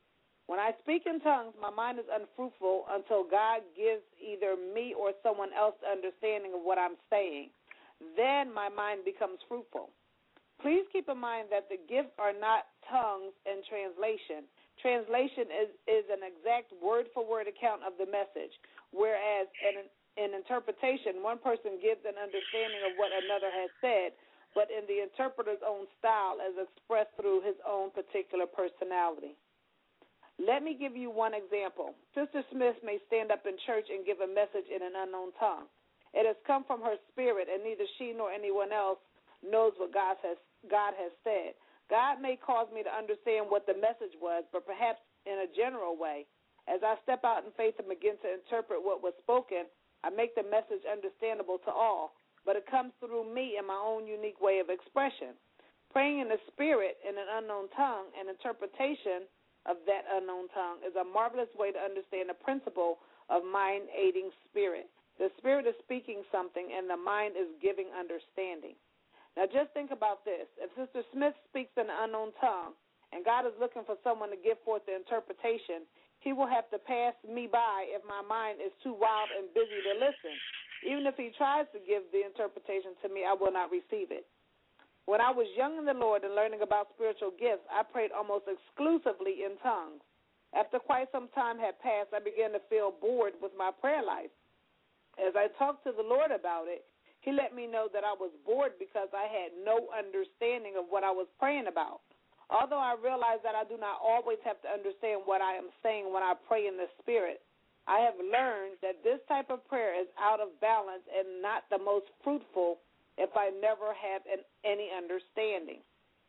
When I speak in tongues, my mind is unfruitful until God gives either me or someone else understanding of what I'm saying. Then my mind becomes fruitful. Please keep in mind that the gifts are not tongues and translation. Translation is an exact word-for-word account of the message, whereas in interpretation, one person gives an understanding of what another has said, but in the interpreter's own style as expressed through his own particular personality. Let me give you one example. Sister Smith may stand up in church and give a message in an unknown tongue. It has come from her spirit, and neither she nor anyone else knows what God has said. God may cause me to understand what the message was, but perhaps in a general way. As I step out in faith and begin to interpret what was spoken, I make the message understandable to all, but it comes through me in my own unique way of expression. Praying in the spirit in an unknown tongue and interpretation of that unknown tongue is a marvelous way to understand the principle of mind-aiding spirit. The spirit is speaking something, and the mind is giving understanding. Now, just think about this. If Sister Smith speaks in an unknown tongue, and God is looking for someone to give forth the interpretation, he will have to pass me by if my mind is too wild and busy to listen. Even if he tries to give the interpretation to me, I will not receive it. When I was young in the Lord and learning about spiritual gifts, I prayed almost exclusively in tongues. After quite some time had passed, I began to feel bored with my prayer life. As I talked to the Lord about it, he let me know that I was bored because I had no understanding of what I was praying about. Although I realized that I do not always have to understand what I am saying when I pray in the Spirit, I have learned that this type of prayer is out of balance and not the most fruitful if I never have any understanding.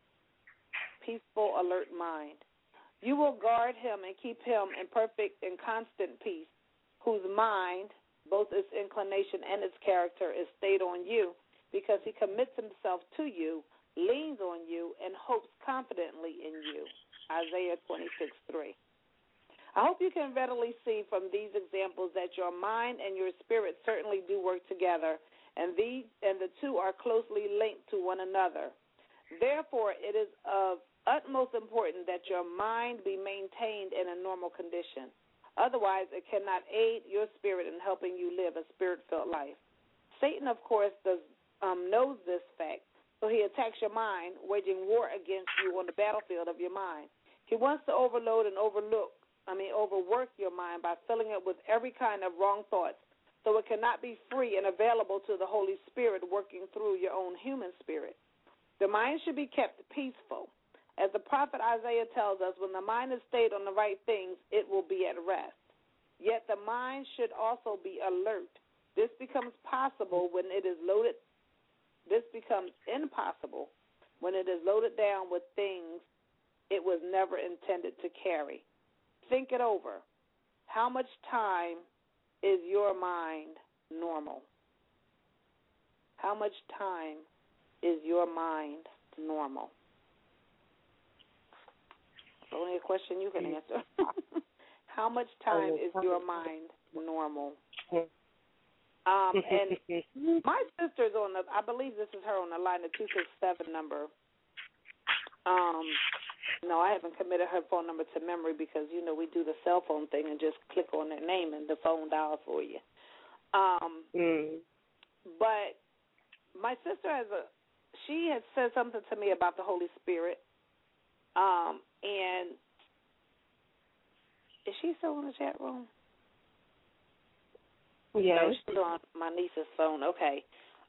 Peaceful, alert mind. You will guard him and keep him in perfect and constant peace, whose mind, both its inclination and its character, is stayed on you, because he commits himself to you, leans on you, and hopes confidently in you. Isaiah 26:3. I hope you can readily see from these examples that your mind and your spirit certainly do work together, and the two are closely linked to one another. Therefore, it is of utmost importance that your mind be maintained in a normal condition. Otherwise, it cannot aid your spirit in helping you live a spirit-filled life. Satan, of course, knows this fact, so he attacks your mind, waging war against you on the battlefield of your mind. He wants to overload and overwork your mind by filling it with every kind of wrong thoughts, so it cannot be free and available to the Holy Spirit working through your own human spirit. The mind should be kept peaceful. As the prophet Isaiah tells us, when the mind is stayed on the right things, it will be at rest. Yet the mind should also be alert. This becomes possible when it is loaded. This becomes impossible when it is loaded down with things it was never intended to carry. Think it over. How much time is your mind normal? How much time is your mind normal? It's only a question you can answer. How much time is your mind normal? And my sister's on the, I believe this is her on the line, the 267 number. No, I haven't committed her phone number to memory because, we do the cell phone thing and just click on their name and the phone dials for you. But my sister she has said something to me about the Holy Spirit. And is she still in the chat room? Yes. No, she's on my niece's phone. Okay.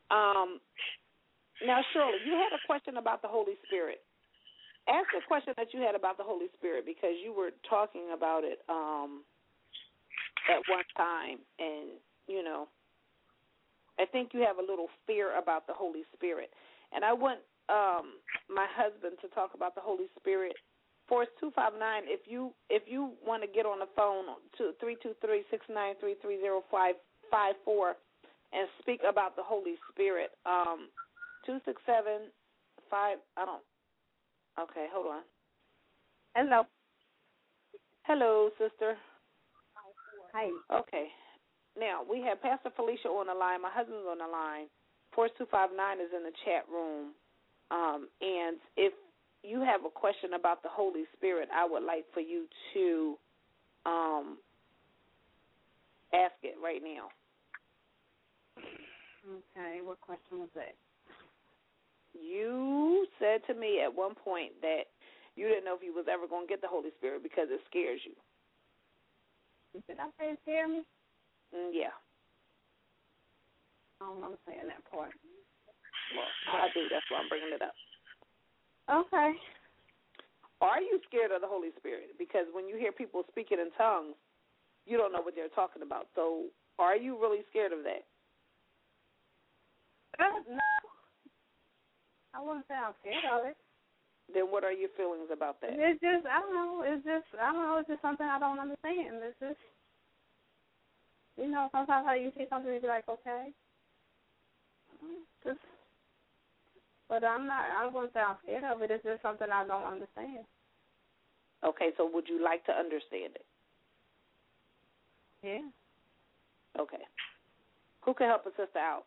Now, Shirley, you had a question about the Holy Spirit. Ask the question that you had about the Holy Spirit because you were talking about it at one time. And, I think you have a little fear about the Holy Spirit. And I want my husband to talk about the Holy Spirit. Force 259, if you want to get on the phone to 323-693-3054 and speak about the Holy Spirit. 267-5, okay, hold on. Hello, sister. Hi. Okay. Now, we have Pastor Felicia on the line. My husband's on the line. Force 259 is in the chat room. And if you have a question about the Holy Spirit, I would like for you to ask it right now. Okay, what question was that? You said to me at one point that you didn't know if you was ever going to get the Holy Spirit because it scares you. Did I say it scared me? Yeah. I don't remember saying that part. Well, I do. That's why I'm bringing it up. Okay. Are you scared of the Holy Spirit? Because when you hear people speaking in tongues, you don't know what they're talking about. So are you really scared of that? No. I wouldn't say I'm scared of it. Then what are your feelings about that? It's just, I don't know. It's just something I don't understand. It's just, sometimes how you see something and be like, okay. But I wouldn't say I'm scared of it. It's just something I don't understand. Okay, so would you like to understand it? Yeah. Okay. Who can help a sister out?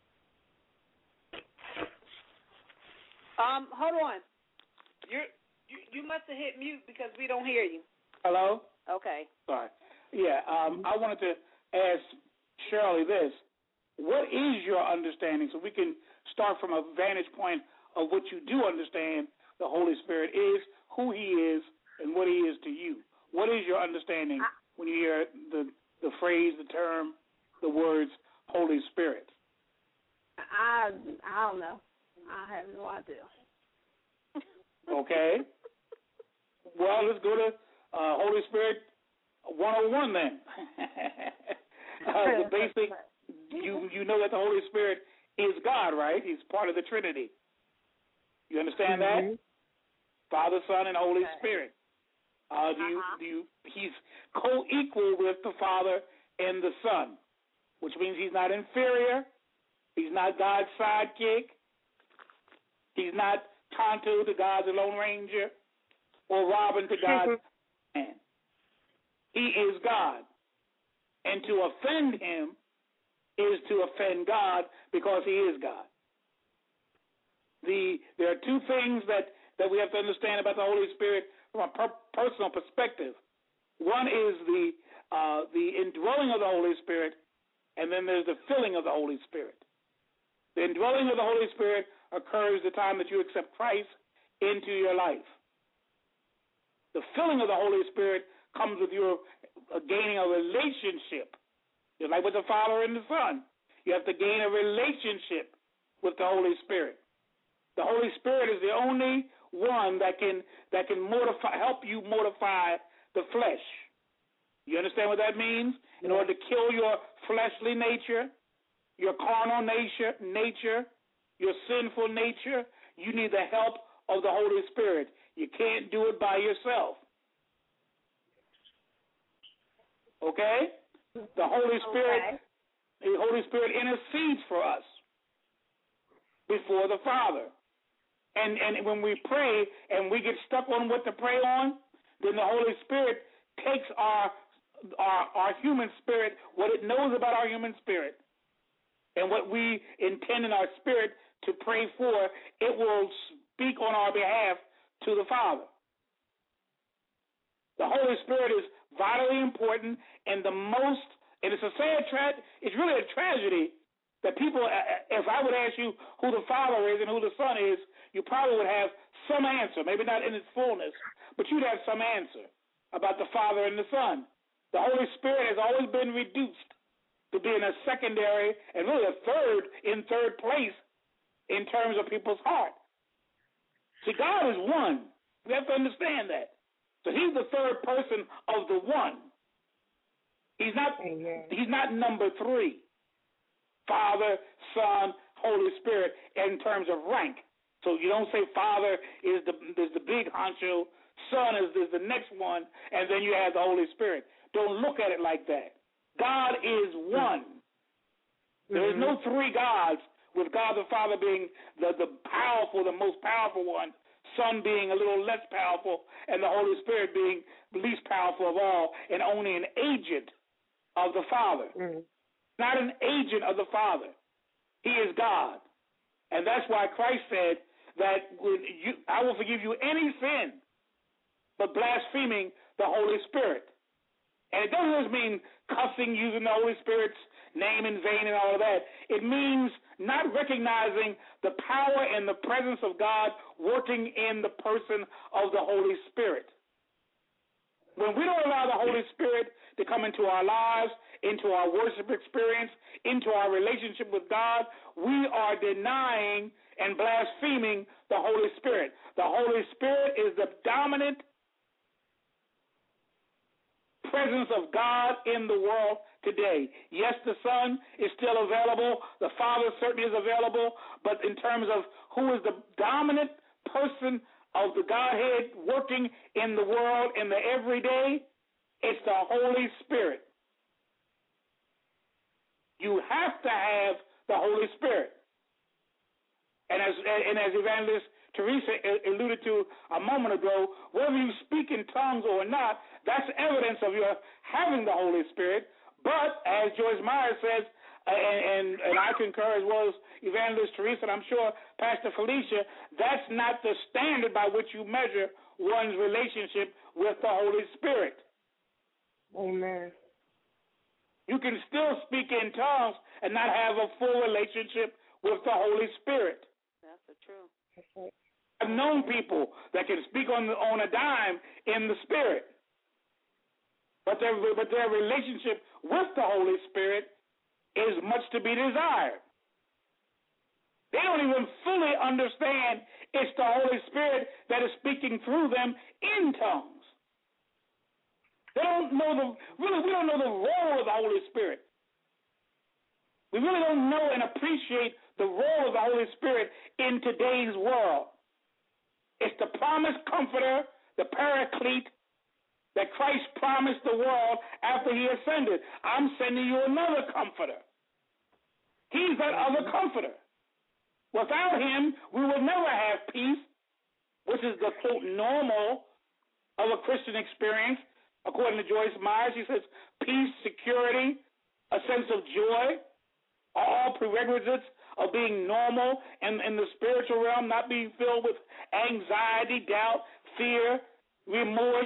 Hold on. You must have hit mute because we don't hear you. Hello? Okay. Sorry. Yeah, I wanted to ask Shirley this. What is your understanding, so we can start from a vantage point of what you do understand the Holy Spirit is, who he is, and what he is to you? What is your understanding when you hear the phrase, the term, the words Holy Spirit? I don't know. I have no idea. Okay. Well, let's go to Holy Spirit 101 then. The basic, you know that the Holy Spirit is God, right? He's part of the Trinity. You understand that? Father, Son, and Holy Spirit. He's co-equal with the Father and the Son, which means he's not inferior. He's not God's sidekick. He's not Tonto to God's Lone Ranger or Robin to God's man. He is God. And to offend him is to offend God because he is God. There are two things that we have to understand about the Holy Spirit from a personal perspective. One is the indwelling of the Holy Spirit, and then there's the filling of the Holy Spirit. The indwelling of the Holy Spirit occurs the time that you accept Christ into your life. The filling of the Holy Spirit comes with your gaining a relationship, just like with the Father and the Son. You have to gain a relationship with the Holy Spirit. The Holy Spirit is the only one that can help you mortify the flesh. You understand what that means? In order to kill your fleshly nature, your carnal nature, your sinful nature, you need the help of the Holy Spirit. You can't do it by yourself. Okay? The Holy Spirit intercedes for us before the Father. And when we pray and we get stuck on what to pray on, then the Holy Spirit takes our human spirit, what it knows about our human spirit, and what we intend in our spirit to pray for, it will speak on our behalf to the Father. The Holy Spirit is vitally important, and it's it's really a tragedy that people, if I would ask you who the Father is and who the Son is, you probably would have some answer, maybe not in its fullness, but you'd have some answer about the Father and the Son. The Holy Spirit has always been reduced to being a secondary and really in third place in terms of people's heart. See, God is one. We have to understand that. So he's the third person of the one. He's not number three. Father, Son, Holy Spirit in terms of rank. So you don't say Father is the big honcho, Son is the next one, and then you have the Holy Spirit. Don't look at it like that. God is one. There is no three gods, with God the Father being the most powerful one, Son being a little less powerful, and the Holy Spirit being the least powerful of all, and only an agent of the Father. Not an agent of the Father. He is God. And that's why Christ said, that I will forgive you any sin but blaspheming the Holy Spirit. And it doesn't just mean cussing, using the Holy Spirit's name in vain and all of that. It means not recognizing the power and the presence of God working in the person of the Holy Spirit. When we don't allow the Holy Spirit to come into our lives, into our worship experience, into our relationship with God, we are denying and blaspheming the Holy Spirit. The Holy Spirit is the dominant presence of God in the world today. Yes, the Son is still available. The Father certainly is available. But in terms of who is the dominant person of the Godhead working in the world in the everyday, it's the Holy Spirit. You have to have the Holy Spirit. And as Evangelist Teresa alluded to a moment ago, whether you speak in tongues or not, that's evidence of your having the Holy Spirit. But as Joyce Meyer says, and I concur as well as Evangelist Teresa, and I'm sure Pastor Felicia, that's not the standard by which you measure one's relationship with the Holy Spirit. Amen. You can still speak in tongues and not have a full relationship with the Holy Spirit. That's the truth. That's right. I've known people that can speak on a dime in the Spirit, but their relationship with the Holy Spirit is much to be desired. They don't even fully understand it's the Holy Spirit that is speaking through them in tongues. They don't know we don't know the role of the Holy Spirit. We really don't know and appreciate the role of the Holy Spirit in today's world. It's the promised comforter, the paraclete, that Christ promised the world after he ascended. I'm sending you another comforter. He's that other comforter. Without him, we will never have peace, which is the, quote, normal of a Christian experience. According to Joyce Meyer, she says peace, security, a sense of joy are all prerequisites of being normal and in the spiritual realm, not being filled with anxiety, doubt, fear, remorse.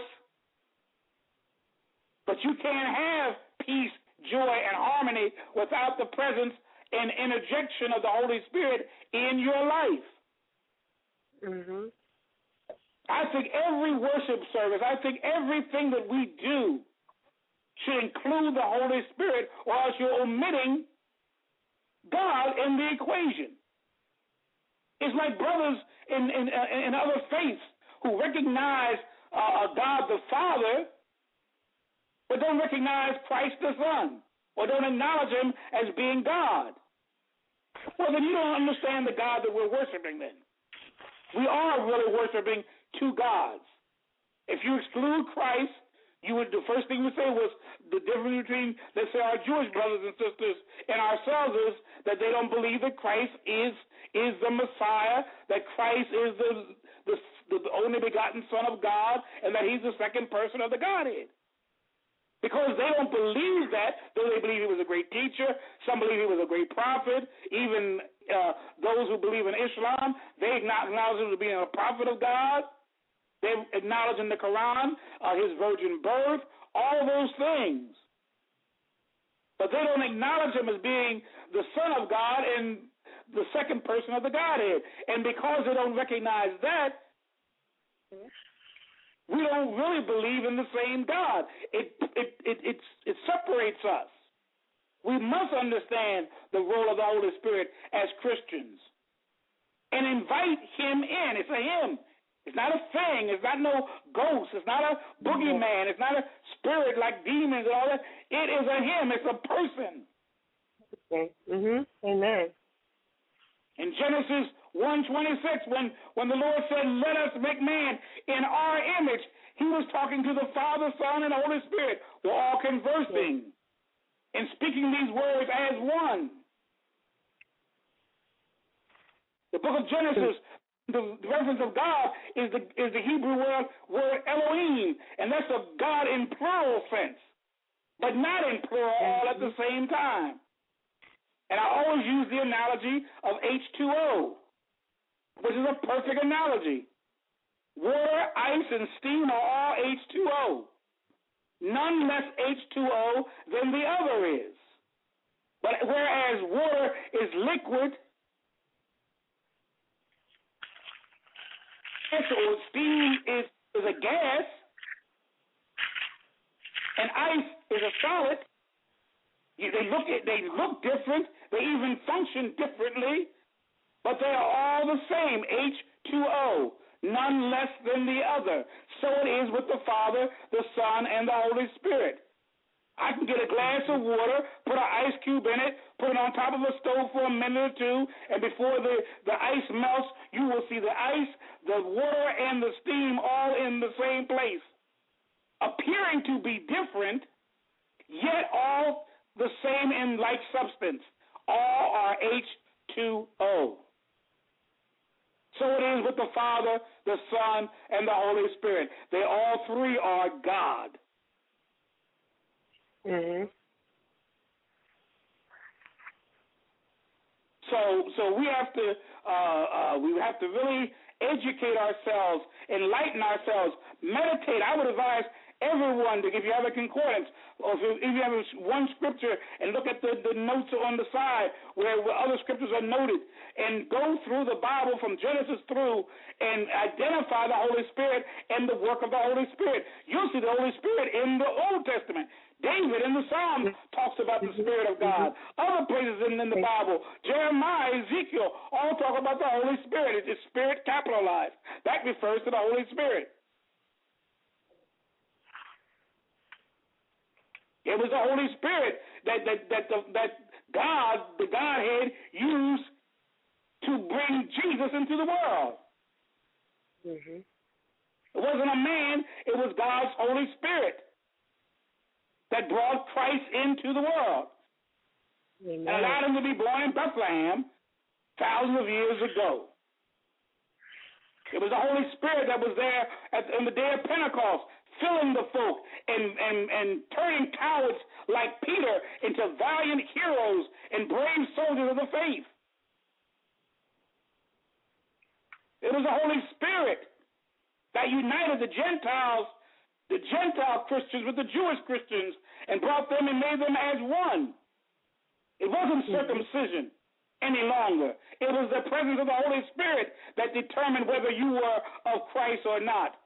But you can't have peace, joy, and harmony without the presence and interjection of the Holy Spirit in your life. Mm-hmm. I think every worship service, I think everything that we do should include the Holy Spirit, or else you're omitting God in the equation. It's like brothers in other faiths who recognize God the Father, but don't recognize Christ the Son, or don't acknowledge him as being God. Well, then you don't understand the God that we're worshiping then. We are really worshiping two gods. If you exclude Christ, the first thing you would say was the difference between, let's say, our Jewish brothers and sisters and ourselves is that they don't believe that Christ is the Messiah, that Christ is the only begotten Son of God, and that he's the second person of the Godhead. Because they don't believe that, though they believe he was a great teacher, some believe he was a great prophet, even those who believe in Islam, they acknowledge him as being a prophet of God. They acknowledge in the Quran his virgin birth, all those things. But they don't acknowledge him as being the Son of God and the second person of the Godhead. And because they don't recognize that, we don't really believe in the same God. It separates us. We must understand the role of the Holy Spirit as Christians and invite him in. It's a him. It's not a thing. It's not no ghost. It's not a boogeyman. It's not a spirit like demons and all that. It is a him. It's a person. Okay. Amen. In Genesis 1:26, when the Lord said, "Let us make man in our image," he was talking to the Father, Son, and Holy Spirit. We're all conversing and speaking these words as one. The book of Genesis, the reference of God is the Hebrew word Elohim, and that's a God in plural sense, but not in plural all at the same time. And I always use the analogy of H2O. which is a perfect analogy. Water, ice, and steam are all H2O. None less H2O than the other is. But whereas water is liquid, or steam is a gas, and ice is a solid, they look different, they even function differently, but they are all the same, H2O, none less than the other. So it is with the Father, the Son, and the Holy Spirit. I can get a glass of water, put an ice cube in it, put it on top of a stove for a minute or two, and before the ice melts, you will see the ice, the water, and the steam all in the same place, appearing to be different, yet all the same in like substance. All are H2O. So it is with the Father, the Son, and the Holy Spirit. They all three are God. Mm-hmm. So we have to really educate ourselves, enlighten ourselves, meditate. I would advise everyone to, if you have a concordance, or if you have one scripture, and look at the notes on the side where other scriptures are noted, and go through the Bible from Genesis through and identify the Holy Spirit and the work of the Holy Spirit. You'll see the Holy Spirit in the Old Testament. David in the Psalms talks about the Spirit of God. Other places in the Bible, Jeremiah, Ezekiel, all talk about the Holy Spirit. It's Spirit capitalized. That refers to the Holy Spirit. It was the Holy Spirit that God, the Godhead, used to bring Jesus into the world. Mm-hmm. It wasn't a man, it was God's Holy Spirit that brought Christ into the world. Amen. And allowed him to be born in Bethlehem thousands of years ago. It was the Holy Spirit that was there on the day of Pentecost, filling the folk and turning cowards like Peter into valiant heroes and brave soldiers of the faith. It was the Holy Spirit that united the Gentile Christians with the Jewish Christians and brought them and made them as one. It wasn't circumcision any longer. It was the presence of the Holy Spirit that determined whether you were of Christ or not,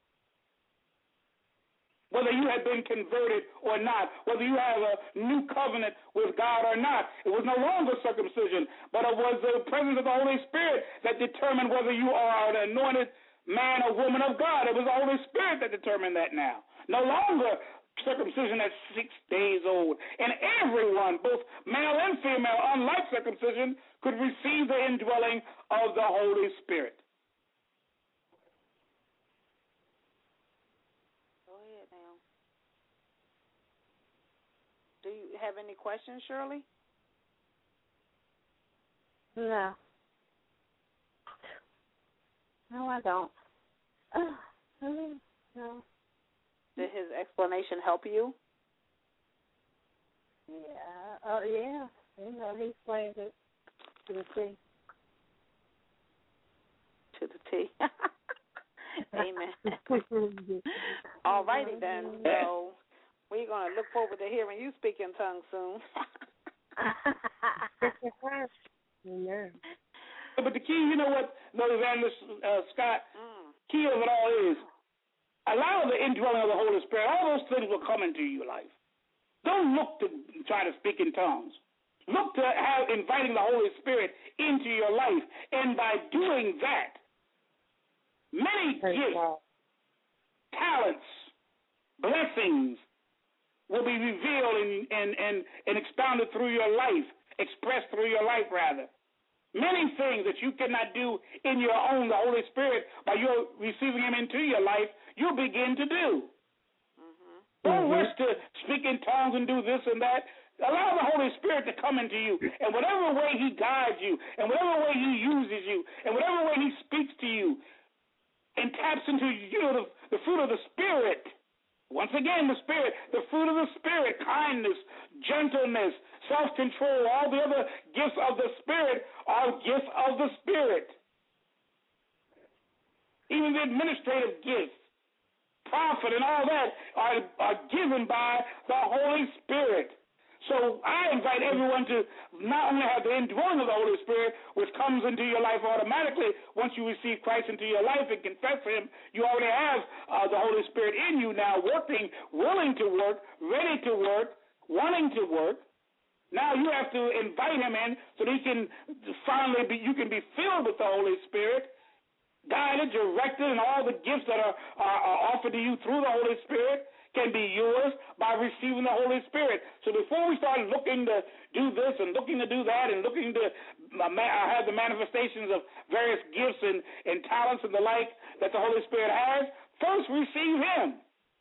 whether you had been converted or not, whether you have a new covenant with God or not. It was no longer circumcision, but it was the presence of the Holy Spirit that determined whether you are an anointed man or woman of God. It was the Holy Spirit that determined that now. No longer circumcision at 6 days old. And everyone, both male and female, unlike circumcision, could receive the indwelling of the Holy Spirit. Go ahead now. Do you have any questions, Shirley? No. No, I don't. No. Did his explanation help you? Yeah. Yeah. You know, he explained it to the T. To the T. Amen. All righty then. So we're going to look forward to hearing you speak in tongues soon. Amen. But the key, you know what, Evangelist Scott, key of it all is allow the indwelling of the Holy Spirit. All those things will come into your life. Don't look to try to speak in tongues. Look to inviting the Holy Spirit into your life. And by doing that, many gifts, talents, blessings will be revealed and expounded through your life, expressed through your life, rather. Many things that you cannot do in your own, the Holy Spirit, by your receiving him into your life, you'll begin to do. Mm-hmm. Don't rush to speak in tongues and do this and that. Allow the Holy Spirit to come into you, and whatever way he guides you, and whatever way he uses you, and whatever way he speaks to you, and taps into you, the fruit of the Spirit. Once again, the Spirit, the fruit of the Spirit, kindness, gentleness, self-control, all the other gifts of the Spirit are gifts of the Spirit. even the administrative gifts, prophet and all that are given by the Holy Spirit. So I invite everyone to not only have the indwelling of the Holy Spirit, which comes into your life automatically once you receive Christ into your life and confess Him. You already have the Holy Spirit in you now, working, willing to work, ready to work, wanting to work. Now you have to invite Him in so that He can finally you can be filled with the Holy Spirit, guided, directed, and all the gifts that are offered to you through the Holy Spirit can be yours by receiving the Holy Spirit. So before we start looking to do this and looking to do that and looking to have the manifestations of various gifts and talents and the like that the Holy Spirit has, first receive Him.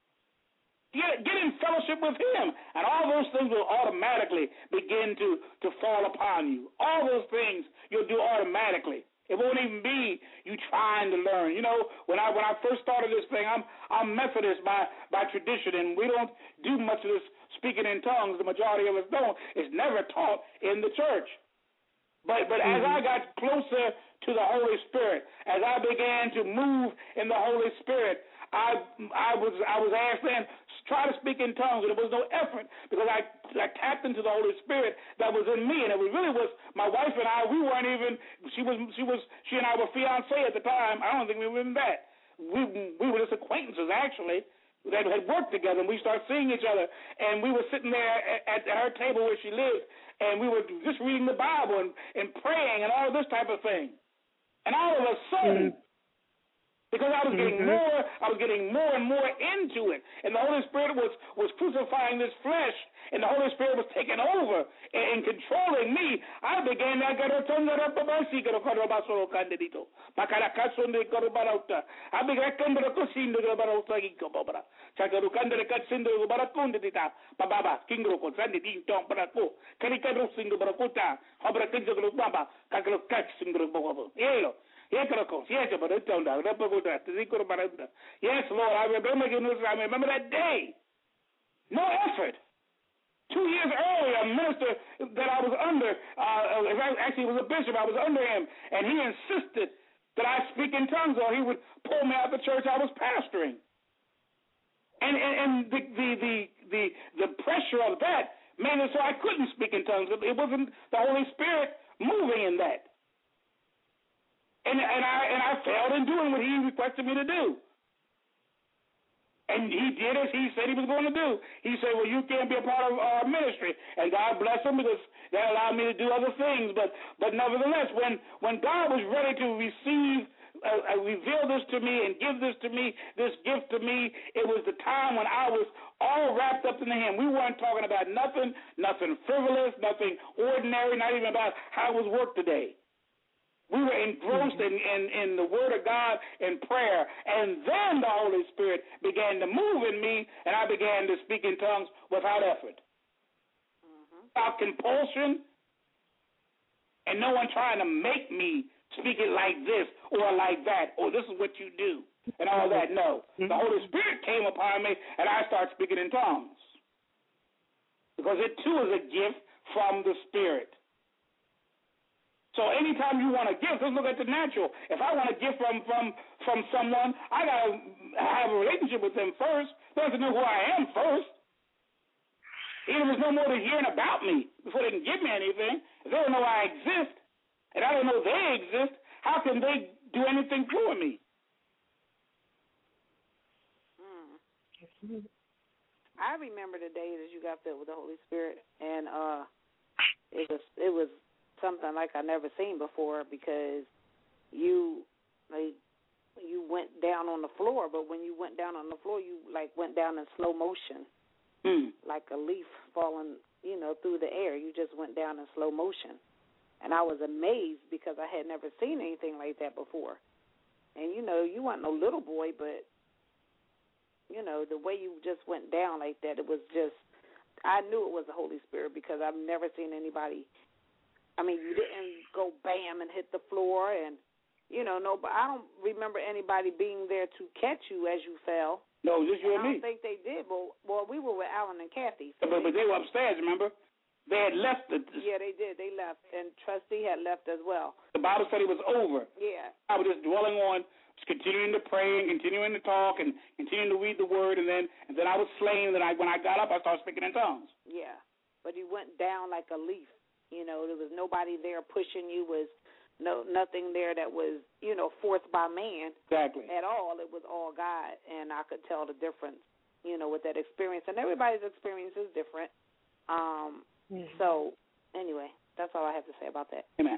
Get in fellowship with Him, and all those things will automatically begin to fall upon you. All those things you'll do automatically. It won't even be you trying to learn. You know, when I first started this thing, I'm Methodist by tradition, and we don't do much of this speaking in tongues. The majority of us don't. It's never taught in the church. But as I got closer to the Holy Spirit, as I began to move in the Holy Spirit, I was asked then, try to speak in tongues, and there was no effort because I tapped into the Holy Spirit that was in me, and it really was my wife and I. We weren't even. She and I were fiancé at the time. I don't think we were even that. We were just acquaintances actually that had worked together, and we started seeing each other, and we were sitting there at her table where she lived, and we were just reading the Bible and praying and all this type of thing, and all of a sudden. Because I was getting more and more into it, and the Holy Spirit was crucifying this flesh, and the Holy Spirit was taking over and controlling me. I began to get a tongue up about secret of Carabasoro Candidito. Macaracasson de Corobarota. I began to cosine the Barota Gicobra. Chacarucanda de Catsindo Baracundita. Baba, King Roko, Sandy Dean Tom Baraco, Canicado Singo Baracota, Hobrakinzo Baba, Cacalo Catch Singo Bobo. Yellow. Yes, Lord, I remember that day. No effort. 2 years earlier, a minister that I was under, actually it was a bishop, I was under him, and he insisted that I speak in tongues or he would pull me out of the church I was pastoring. And the pressure of that made it so I couldn't speak in tongues. It wasn't the Holy Spirit moving in that. And I failed in doing what he requested me to do. And he did as he said he was going to do. He said, well, you can't be a part of our ministry. And God bless him because that allowed me to do other things. But nevertheless, when God was ready to reveal this to me and give this to me, this gift to me, it was the time when I was all wrapped up in Him. We weren't talking about nothing frivolous, nothing ordinary, not even about how it was work today. We were engrossed in the Word of God and prayer, and then the Holy Spirit began to move in me, and I began to speak in tongues without effort, without compulsion, and no one trying to make me speak it like this or like that, or this is what you do, and all that. No. The Holy Spirit came upon me, and I started speaking in tongues, because it, too, is a gift from the Spirit. So anytime you want a gift, let's look at the natural. If I want a gift from someone, I got to have a relationship with them first. They have to know who I am first. Even if there's no more than hearing about me before they can give me anything. If they don't know I exist, and I don't know they exist, how can they do anything for me? I remember the day that you got filled with the Holy Spirit, and it was something like I never seen before, because you went down on the floor, but when you went down on the floor, you went down in slow motion, like a leaf falling, through the air. You just went down in slow motion, and I was amazed because I had never seen anything like that before. And you weren't no little boy, but the way you just went down like that, it was just, I knew it was the Holy Spirit because I've never seen anybody. I mean, you didn't go bam and hit the floor, and no. But I don't remember anybody being there to catch you as you fell. No, just you and me. I don't think they did. Well, we were with Alan and Kathy. So but they were upstairs, remember? They had left. Yeah, they did. They left, and trustee had left as well. The Bible said it was over. Yeah. I was just dwelling on just continuing to pray and continuing to talk and continuing to read the word, and then I was slain. And then when I got up, I started speaking in tongues. Yeah, but you went down like a leaf. You know, there was nobody there pushing you. Was nothing there that was, you know, forced by man. Exactly. At all. It was all God, and I could tell the difference, you know, with that experience. And everybody's experience is different. So, anyway, that's all I have to say about that. Amen.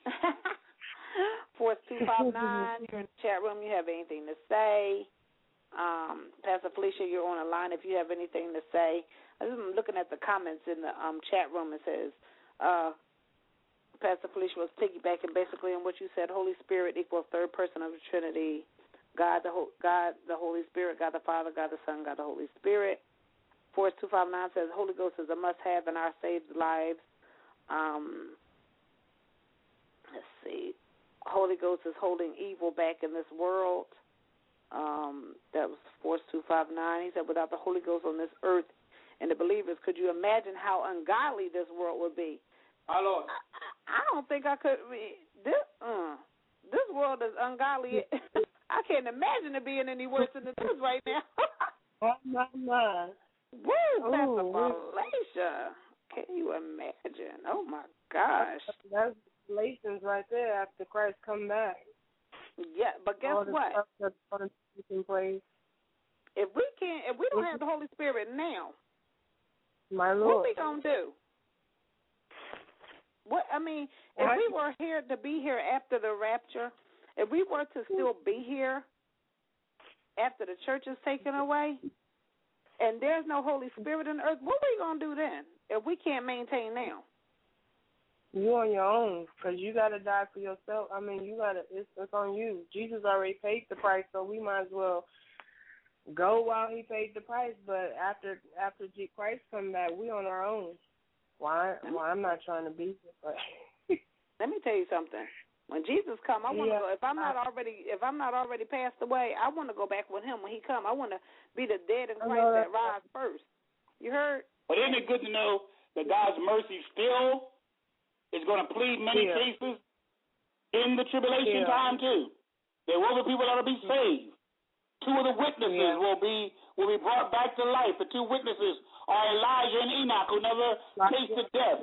4259, you're in the chat room. You have anything to say? Pastor Felicia, you're on the line if you have anything to say. I'm looking at the comments in the chat room. It says, Pastor Felicia was piggybacking basically on what you said. Holy Spirit equals third person of the Trinity. God the Holy Spirit, God the Father, God the Son, God the Holy Spirit. 4259 says Holy Ghost is a must-have in our saved lives. Let's see. Holy Ghost is holding evil back in this world. That was 4259. He said, without the Holy Ghost on this earth and the believers, could you imagine how ungodly this world would be? My Lord. I don't think I could. This world is ungodly. I can't imagine it being any worse than it is right now. Oh, my. Woo, Pastor Felicia. Can you imagine? Oh, my gosh. That's Galatians right there after Christ come back. Yeah, but guess what? If we don't have the Holy Spirit now, my Lord, what we gonna do? If we were here to be here after the rapture, if we were to still be here after the church is taken away, and there's no Holy Spirit in the earth, what are we gonna do then? If we can't maintain now? You on your own, because you got to die for yourself. It's on you. Jesus already paid the price, so we might as well go while he paid the price. But after Christ come back, we on our own. Why? Well, I'm not trying to be here, but let me tell you something. When Jesus come, I want to go. If I'm not already passed away, I want to go back with him when he come. I want to be the dead in Christ that rise first. You heard? But isn't it good to know that God's mercy still is going to plead many cases in the tribulation time too? There will be people that will be saved. Two of the witnesses will be brought back to life. The two witnesses are Elijah and Enoch, who never tasted death.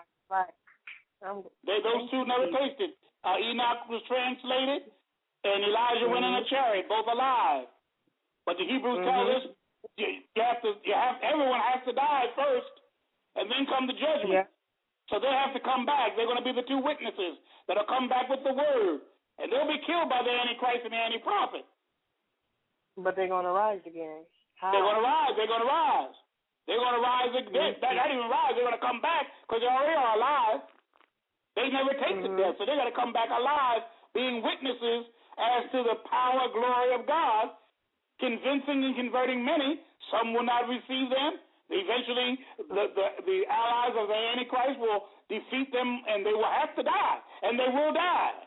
Those two never tasted. Enoch was translated, and Elijah went in a chariot, both alive. But the Hebrews tell us everyone has to die first, and then come the judgment. So they have to come back. They're going to be the two witnesses that will come back with the word, and they'll be killed by the Antichrist and the Anti-Prophet. But they're going to rise again. How? They're going to rise. They're going to rise. They're going to rise again. They're not even rise. They're going to come back because they already are alive. They never tasted death, so they got to come back alive, being witnesses as to the power, glory of God, convincing and converting many. Some will not receive them. Eventually, the allies of the Antichrist will defeat them, and they will have to die, and they will die.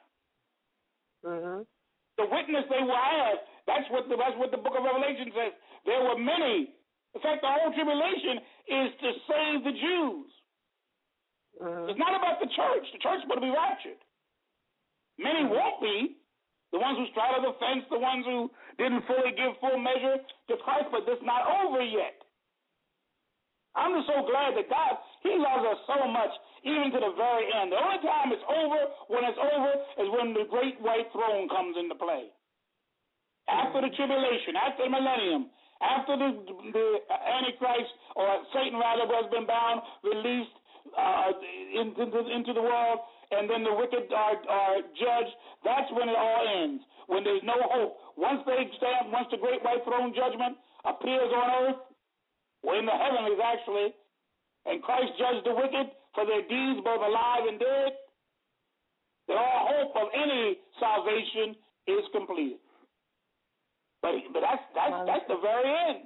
The witness they will have. That's what the book of Revelation says. There were many. In fact, the whole tribulation is to save the Jews. It's not about the church. The church is going to be raptured. Many won't be. The ones who straddle the fence, the ones who didn't fully give full measure to Christ, but this not over yet. I'm just so glad that God, he loves us so much, even to the very end. The only time it's over, is when the great white throne comes into play. After the tribulation, after the millennium, after the Antichrist, or Satan rather, has been bound, released into the world, and then the wicked are judged, that's when it all ends, when there's no hope. Once the great white throne judgment appears on earth, or in the heavenlies actually, and Christ judged the wicked for their deeds, both alive and dead, then all hope of any salvation is completed. But that's the very end.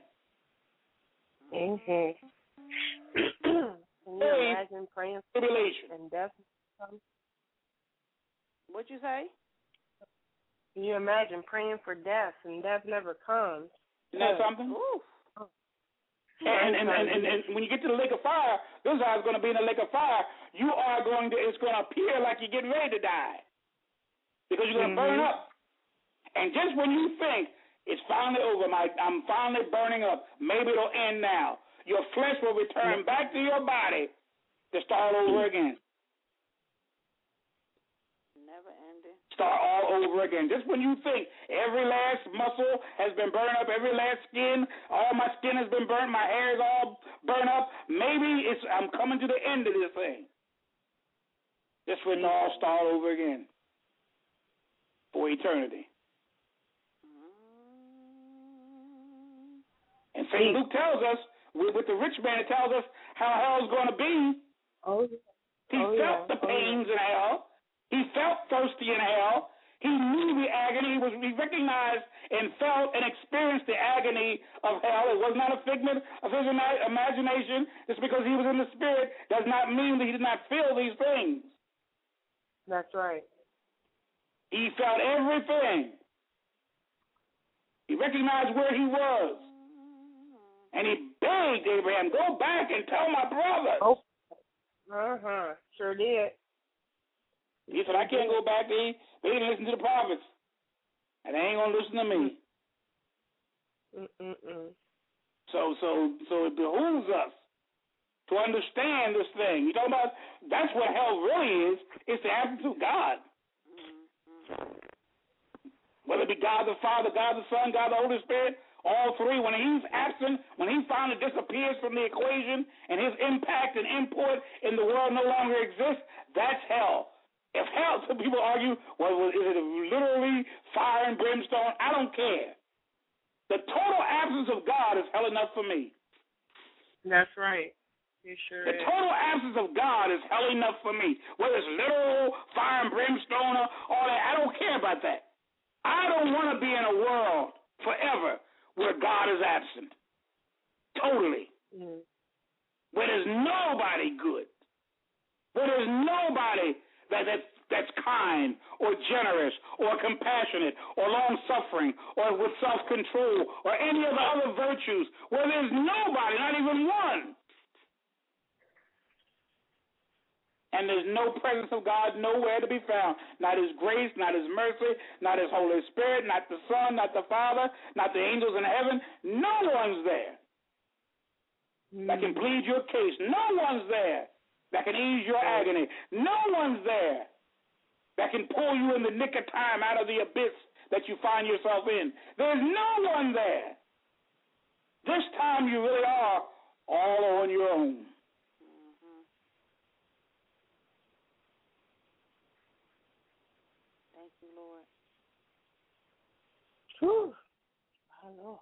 Can you imagine praying for and death comes? What'd you say? Can you imagine praying for death and death never comes? Isn't that something? Ooh. And when you get to the lake of fire, this is how it's going to be in the lake of fire. It's going to appear like you're getting ready to die because you're going to burn up. And just when you think it's finally over, I'm finally burning up, maybe it'll end now, your flesh will return back to your body to start over again. Never ending. Start all over again. Just when you think every last muscle has been burned up, every last skin, all my skin has been burnt, my hair is all burned up, maybe I'm coming to the end of this thing. Just when it all start over again for eternity. And St. Luke tells us, with the rich man, it tells us how hell's going to be. He felt the pains in hell. He felt thirsty in hell. He knew the agony. He recognized and felt and experienced the agony of hell. It was not a figment of his imagination. Just because he was in the spirit does not mean that he did not feel these things. That's right. He felt everything. He recognized where he was. And he begged Abraham, go back and tell my brothers. Sure did. He said, I can't go back. They didn't listen to the prophets. And they ain't going to listen to me. So it behooves us to understand this thing. You talking about, that's what hell really is. It's the absence of God. Whether it be God the Father, God the Son, God the Holy Spirit, all three, when he's absent, when he finally disappears from the equation and his impact and input in the world no longer exists, that's hell. If hell, some people argue, well, is it literally fire and brimstone? I don't care. The total absence of God is hell enough for me. That's right. It sure The total absence of God is hell enough for me. Whether it's literal fire and brimstone or all that, I don't care about that. I don't want to be in a world forever where God is absent. Totally. Where there's nobody good. Where there's nobody that's kind or generous or compassionate or long-suffering or with self-control or any of the other virtues. Where there's nobody, not even one. And there's no presence of God nowhere to be found. Not his grace, not his mercy, not his Holy Spirit, not the Son, not the Father, not the angels in heaven. No one's there that can plead your case. No one's there that can ease your agony. No one's there that can pull you in the nick of time out of the abyss that you find yourself in. There's no one there. This time you really are all on your own. Whew. I know.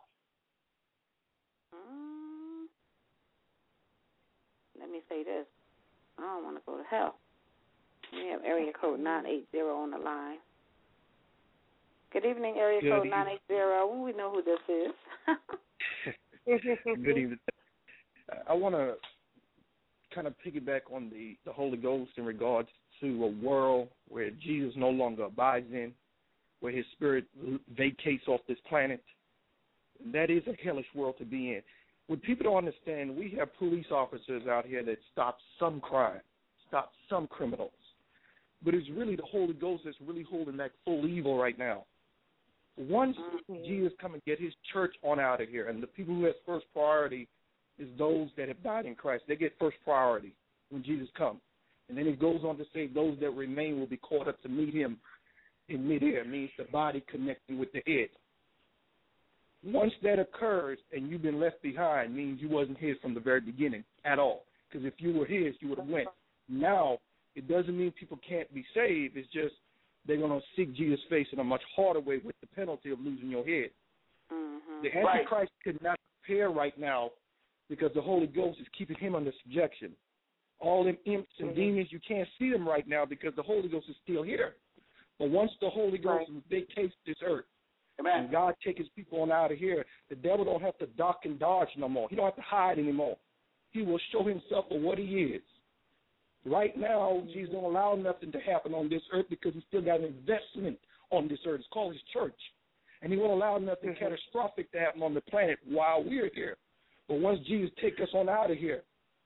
Let me say this. I don't want to go to hell. We have area code 980 on the line. Good evening, area code 980. We know who this is. Good evening. I want to kind of piggyback on the Holy Ghost in regards to a world where Jesus no longer abides in, where his spirit vacates off this planet. That is a hellish world to be in. What people don't understand, we have police officers out here that stop some crime, stop some criminals. But it's really the Holy Ghost that's really holding that full evil right now. Once Jesus come and get his church on out of here, and the people who have first priority is those that have died in Christ. They get first priority when Jesus comes. And then it goes on to say those that remain will be caught up to meet him in midair. Means the body connecting with the head. Once that occurs and you've been left behind, means you wasn't his from the very beginning at all. Because if you were his, you would have went. Now, it doesn't mean people can't be saved. It's just they're going to seek Jesus' face in a much harder way with the penalty of losing your head. The Antichrist could not prepare right now because the Holy Ghost is keeping him under subjection. All them imps and demons, you can't see them right now because the Holy Ghost is still here. But once the Holy Ghost vacates this earth, and God take his people on out of here, the devil don't have to duck and dodge no more. He don't have to hide anymore. He will show himself for what he is. Right now, Jesus don't allow nothing to happen on this earth because he still got an investment on this earth. It's called his church. And he won't allow nothing catastrophic to happen on the planet while we're here. But once Jesus take us on out of here,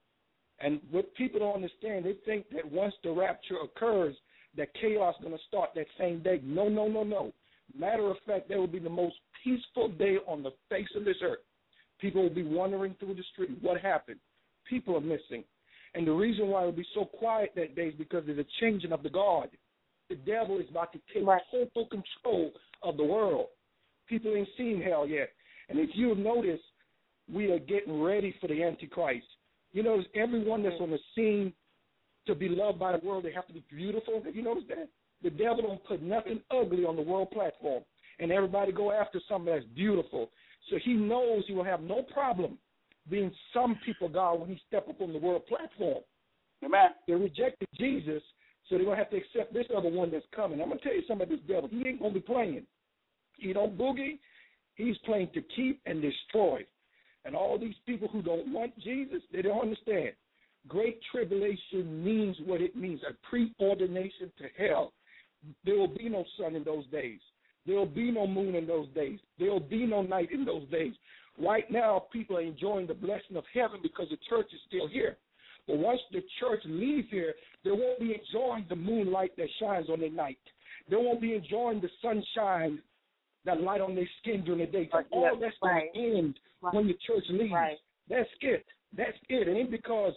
and what people don't understand, they think that once the rapture occurs, that chaos is going to start that same day. No, no, no, no. Matter of fact, that will be the most peaceful day on the face of this earth. People will be wandering through the street. What happened? People are missing. And the reason why it will be so quiet that day is because there's a changing of the guard. The devil is about to take total control of the world. People ain't seen hell yet. And if you've noticed, we are getting ready for the Antichrist. You know, everyone that's on the scene to be loved by the world, they have to be beautiful. Have you noticed that? The devil don't put nothing ugly on the world platform, and everybody go after something that's beautiful. So he knows he will have no problem being some people God when he step up on the world platform. Amen. They rejected Jesus, so they're going to have to accept this other one that's coming. I'm going to tell you something about this devil. He ain't going to be playing. He don't boogie. He's playing to keep and destroy. And all these people who don't want Jesus, they don't understand. Great tribulation means what it means, a preordination to hell. There will be no sun in those days. There will be no moon in those days. There will be no night in those days. Right now, people are enjoying the blessing of heaven because the church is still here. But once the church leaves here, they won't be enjoying the moonlight that shines on their night. They won't be enjoying the sunshine that light on their skin during the daytime. All that's going to end when the church leaves. Right. That's it. That's it. It ain't because,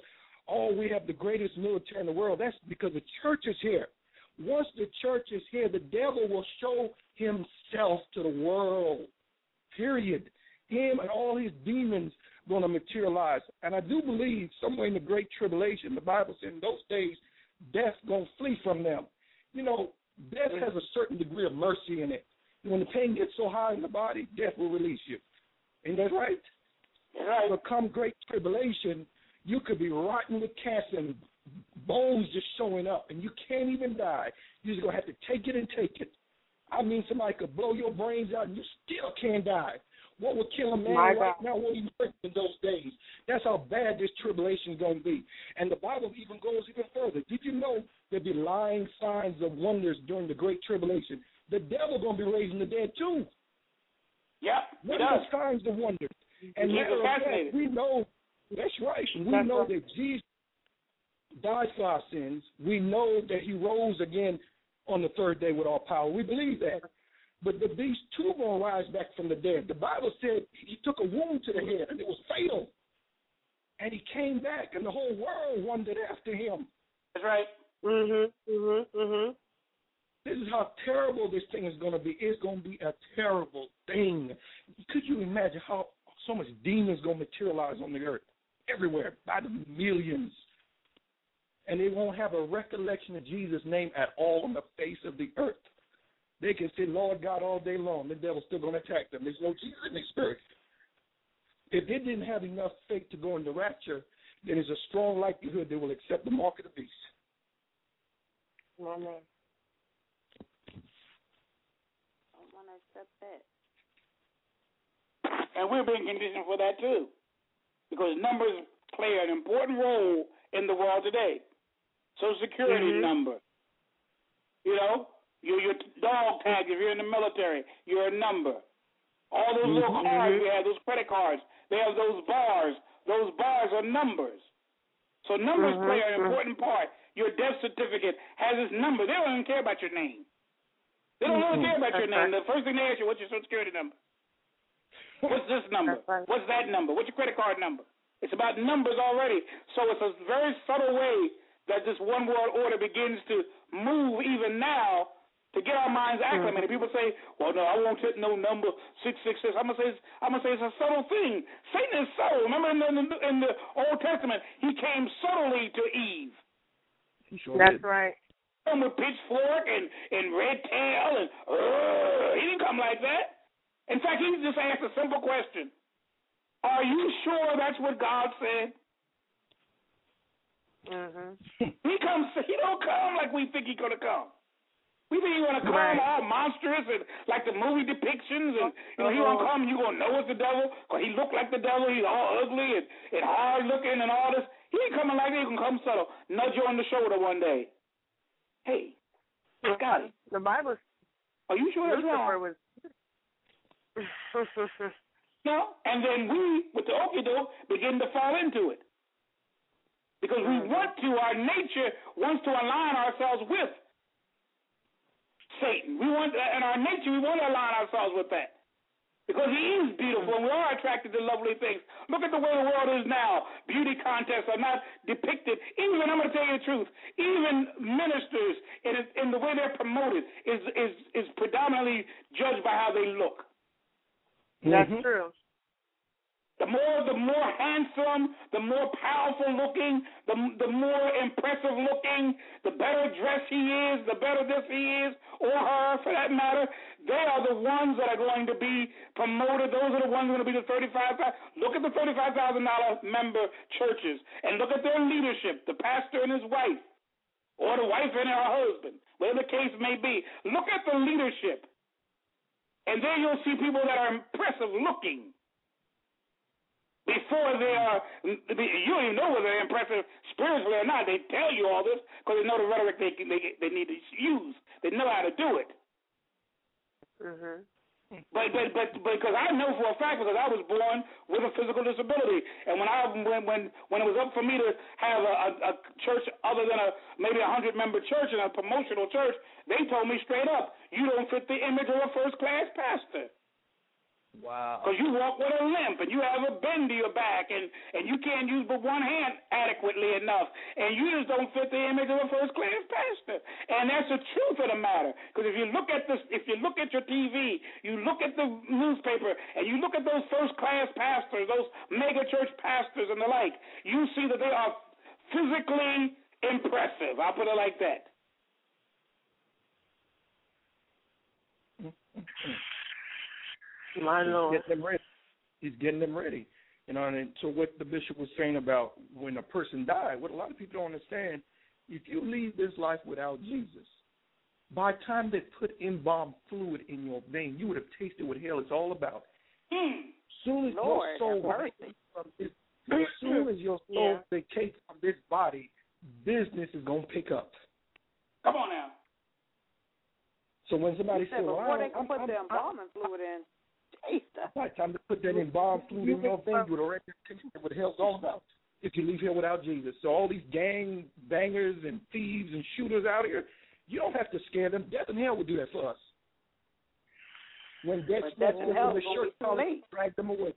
we have the greatest military in the world. That's because the church is here. Once the church is here, the devil will show himself to the world, period. Him and all his demons going to materialize. And I do believe somewhere in the Great Tribulation, the Bible says in those days, death going to flee from them. You know, death has a certain degree of mercy in it. When the pain gets so high in the body, death will release you. Ain't that right? Right. But come Great Tribulation, you could be rotten with cancer and bones just showing up, and you can't even die. You're just going to have to take it and take it. I mean, somebody could blow your brains out, and you still can't die. What would kill a man right now won't even work in those days. That's how bad this tribulation is going to be. And the Bible even goes even further. Did you know there'll be lying signs of wonders during the Great Tribulation? The devil going to be raising the dead, too. Yeah, what are the signs of wonders? And we know, that's right, we know that Jesus died for our sins. We know that he rose again on the third day with all power. We believe that. But the beast, too, going to rise back from the dead. The Bible said he took a wound to the head, and it was fatal. And he came back, and the whole world wondered after him. That's right. This is how terrible this thing is going to be. It's going to be a terrible thing. Could you imagine how so much demons going to materialize on the earth? Everywhere, by the millions. And they won't have a recollection of Jesus' name at all on the face of the earth. They can say, Lord God, all day long. The devil's still going to attack them. There's no Jesus in their spirit. If they didn't have enough faith to go in the rapture, then there's a strong likelihood they will accept the mark of the beast. Amen. I want to accept that. And we're being conditioned for that, too. Because numbers play an important role in the world today. Social Security number. You know, your dog tag, if you're in the military, you're a number. All those little cards we have, those credit cards, they have those bars. Those bars are numbers. So numbers play an important part. Your death certificate has this number. They don't even care about your name. They don't really care about your name. The first thing they ask you, what's your Social Security number? What's this number? What's that number? What's your credit card number? It's about numbers already. So it's a very subtle way that this one world order begins to move even now to get our minds acclimated. People say, well, no, I won't hit no number 666. I'm gonna say it's a subtle thing. Satan is subtle. Remember in the Old Testament, he came subtly to Eve. That's right. With pitchfork and red tail and he didn't come like that. In fact, he just asked a simple question. Are you sure that's what God said? He don't come like we think he's going to come. We think he's going to come all monstrous and like the movie depictions, and he won't come and you're going to know it's the devil because he looked like the devil. He's all ugly and hard looking and all this. He ain't coming like that. He can come subtle. Nudge you on the shoulder one day. Hey, Scotty. The Bible. Are you sure that's wrong? No, and then we, with the okie-doke, begin to fall into it. Because we want to, our nature wants to align ourselves with Satan. In our nature, we want to align ourselves with that. Because he is beautiful, and we are attracted to lovely things. Look at the way the world is now. Beauty contests are not depicted. Even, I'm going to tell you the truth, even ministers, in the way they're promoted, is predominantly judged by how they look. That's true. The more handsome, the more powerful looking, the more impressive looking, the better dressed he is, the better this he is, or her for that matter. They are the ones that are going to be promoted. Those are the ones going to be the $35,000. Look at the $35,000 member churches and look at their leadership, the pastor and his wife, or the wife and her husband, whatever the case may be. Look at the leadership. And then you'll see people that are impressive looking. Before they are, you don't even know whether they're impressive spiritually or not. They tell you all this because they know the rhetoric they need to use. They know how to do it. Mm-hmm. But because I know for a fact, because I was born with a physical disability, and when it was up for me to have a church other than maybe 100-member church and a promotional church, they told me straight up, you don't fit the image of a first-class pastor. Wow. Because you walk with a limp and you have a bend to your back and you can't use but one hand adequately enough. And you just don't fit the image of a first-class pastor. And that's the truth of the matter. Because if you look at your TV, you look at the newspaper, and you look at those first-class pastors, those mega church pastors and the like, you see that they are physically impressive. I'll put it like that. My Lord. He's getting them ready. You know, and so what the bishop was saying about when a person died, what a lot of people don't understand, if you leave this life without Jesus, by the time they put embalmed fluid in your vein, you would have tasted what hell is all about. Soon as your soul vacates from this body, business is going to pick up. Come on now. So when somebody says, well, before they can put the embalming fluid in, by the time to put that embalmed fluid in your vein, you would already taste what hell's all about if you leave here without Jesus. So all these gang bangers and thieves and shooters out here, you don't have to scare them. Death and hell will do that for us. When death snatched them from the short collar, drag them away.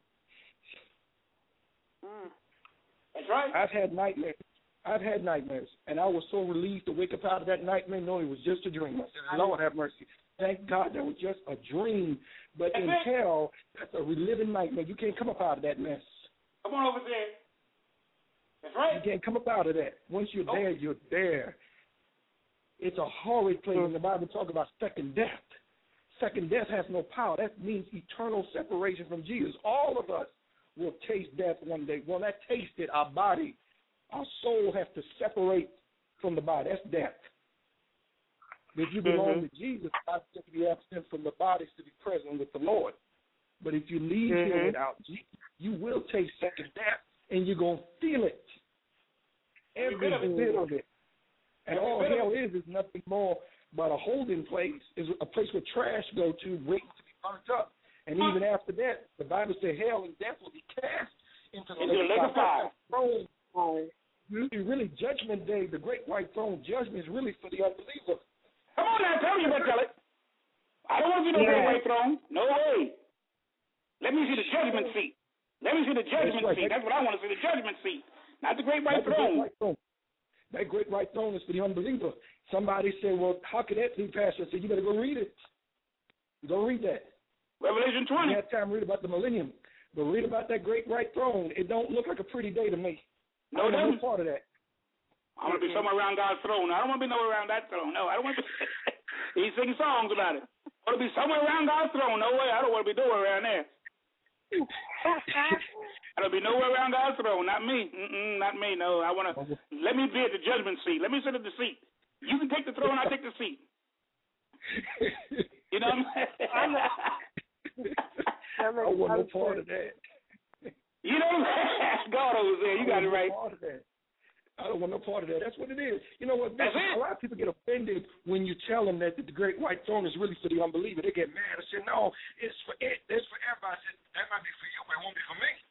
That's right. I've had nightmares, and I was so relieved to wake up out of that nightmare knowing it was just a dream. I said, Lord have mercy. Thank God that was just a dream. But in hell, that's a reliving nightmare. You can't come up out of that mess. Come on over there. That's right. You can't come up out of that. Once you're there, you're there. It's a horrid place. And the Bible talks about second death. Second death has no power. That means eternal separation from Jesus. All of us will taste death one day. When that tasted, our body, our soul has to separate from the body. That's death. If you belong to Jesus, God said to be absent from the body to be present with the Lord. But if you leave here without Jesus, you will taste second death, and you're going to feel it. Every bit of it. And all hell is nothing more but a holding place, is a place where trash go to waiting to be burnt up. And even after that, the Bible says hell and death will be cast into the lake of fire. Really, Judgment Day, the great white throne judgment is really for the unbeliever. Come on now, tell me about it. I don't want to see no great white throne. No way. Let me see the judgment seat. Let me see the judgment seat. That's what I want to see, the judgment seat, not the great white throne. That great white throne is for the unbeliever. Somebody said, well, how could that be, Pastor? I said, you better go read it. Go read that. Revelation 20. You have time to read about the millennium. But read about that great white throne. It don't look like a pretty day to me. No, it doesn't. I'm part of that. I want to be somewhere around God's throne. I don't want to be nowhere around that throne. No, I don't want to be. He sings songs about it. I want to be somewhere around God's throne. No way. I don't want to be nowhere around there. I don't be nowhere around God's throne. Not me. Not me. No, I want to. Let me be at the judgment seat. Let me sit at the seat. You can take the throne. I take the seat. You know what I'm saying? I want no part of that. You know, God over there. You got it right. I don't want no part of that. That's what it is. You know what? That's it. A lot of people get offended when you tell them that the great white throne is really for the unbeliever. They get mad and say, no, it's for everybody. I said, that might be for you, but it won't be for me.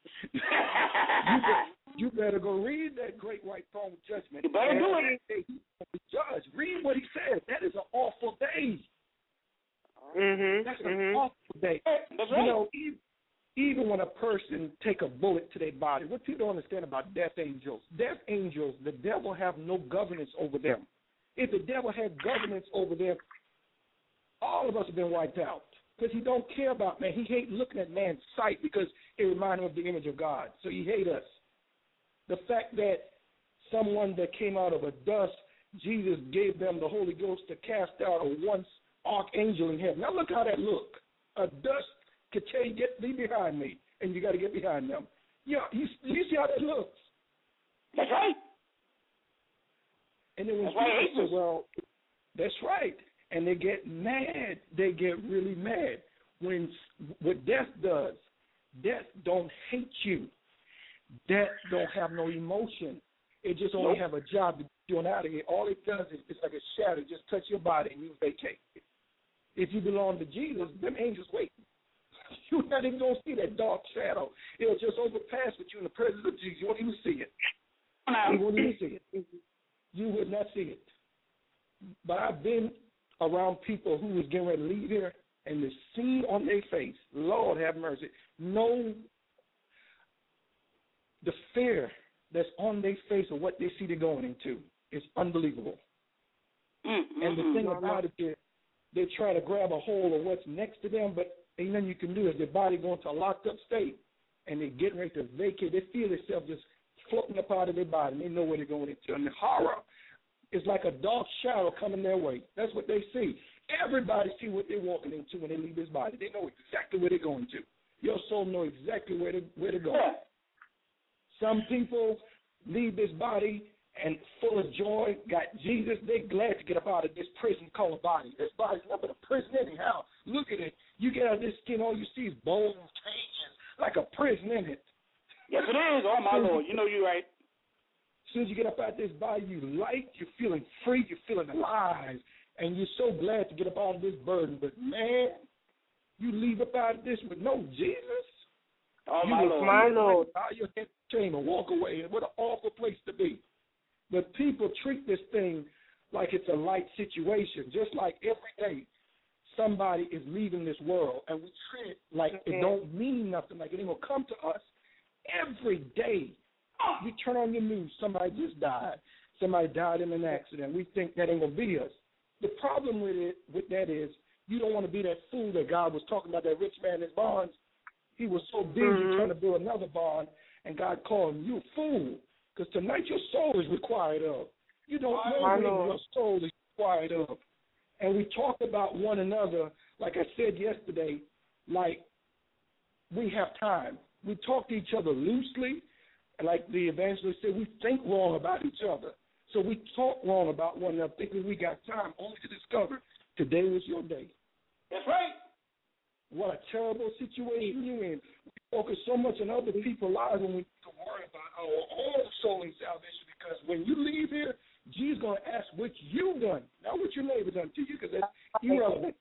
you better go read that great white throne judgment. You better do it. Judge, read what he says. That is an awful day. That's an awful day. That's right. You know, even when a person take a bullet to their body, what people don't understand about death angels, the devil have no governance over them. If the devil had governance over them, all of us have been wiped out because he don't care about man. He hate looking at man's sight because it reminds him of the image of God. So he hate us. The fact that someone that came out of a dust, Jesus gave them the Holy Ghost to cast out a once archangel in heaven. Now look how that look. A dust could tell you, be behind me, and you got to get behind them. Yeah, you see how that looks. That's right. And then when that's right. people say, well, that's right, and they get mad. They get really mad. When what death does, death don't hate you. Death don't have no emotion. It just only have a job to get you out of here. All it does is it's like a shadow, just touch your body and you vacate. If you belong to Jesus, them angels wait. You're not even going to see that dark shadow. It'll just overpass with you in the presence of Jesus. You won't even see it. You won't even see it. You would not see it. But I've been around people who was getting ready to leave here, and the scene on their face, Lord have mercy, the fear that's on their face of what they see they're going into is unbelievable. And the thing about it is they try to grab a hold of what's next to them, but ain't nothing you can do. Is their body going to a locked up state, and they're getting ready to vacate. They feel themselves just floating up out of their body, and they know where they're going into. And the horror is like a dark shadow coming their way. That's what they see. Everybody see what they're walking into when they leave this body. They know exactly where they're going to. Your soul know exactly where to go. Some people leave this body and full of joy, got Jesus. They're glad to get up out of this prison called a body. This body's not but a prison anyhow. Look at it. You get out of this skin, all you see is bones, cages, like a prison in it. Yes, it is. Oh, my Lord. You know you're right. As soon as you get up out of this body, you light, you're feeling free, you're feeling alive, and you're so glad to get up out of this burden. But, man, you leave up out of this with no Jesus. Oh, my Lord. Out your head shame and walk away. What an awful place to be. But people treat this thing like it's a light situation, just like every day somebody is leaving this world, and we treat it like it don't mean nothing, like it ain't going to come to us. Every day you turn on your news, somebody just died. Somebody died in an accident. We think that ain't going to be us. The problem with that is you don't want to be that fool that God was talking about, that rich man in his bonds. He was so busy trying to build another bond, and God called him, you a fool. Because tonight your soul is required of. You don't know what your soul is required of. And we talk about one another, like I said yesterday, like we have time. We talk to each other loosely, and like the evangelist said, we think wrong about each other. So we talk wrong about one another, thinking we got time, only to discover today was your day. That's right. What a terrible situation you're in. We focus so much on other people's lives when we need to worry about our own soul and salvation, because when you leave here, Jesus is going to ask what you've done, not what your neighbor done to you, because that's irrelevant.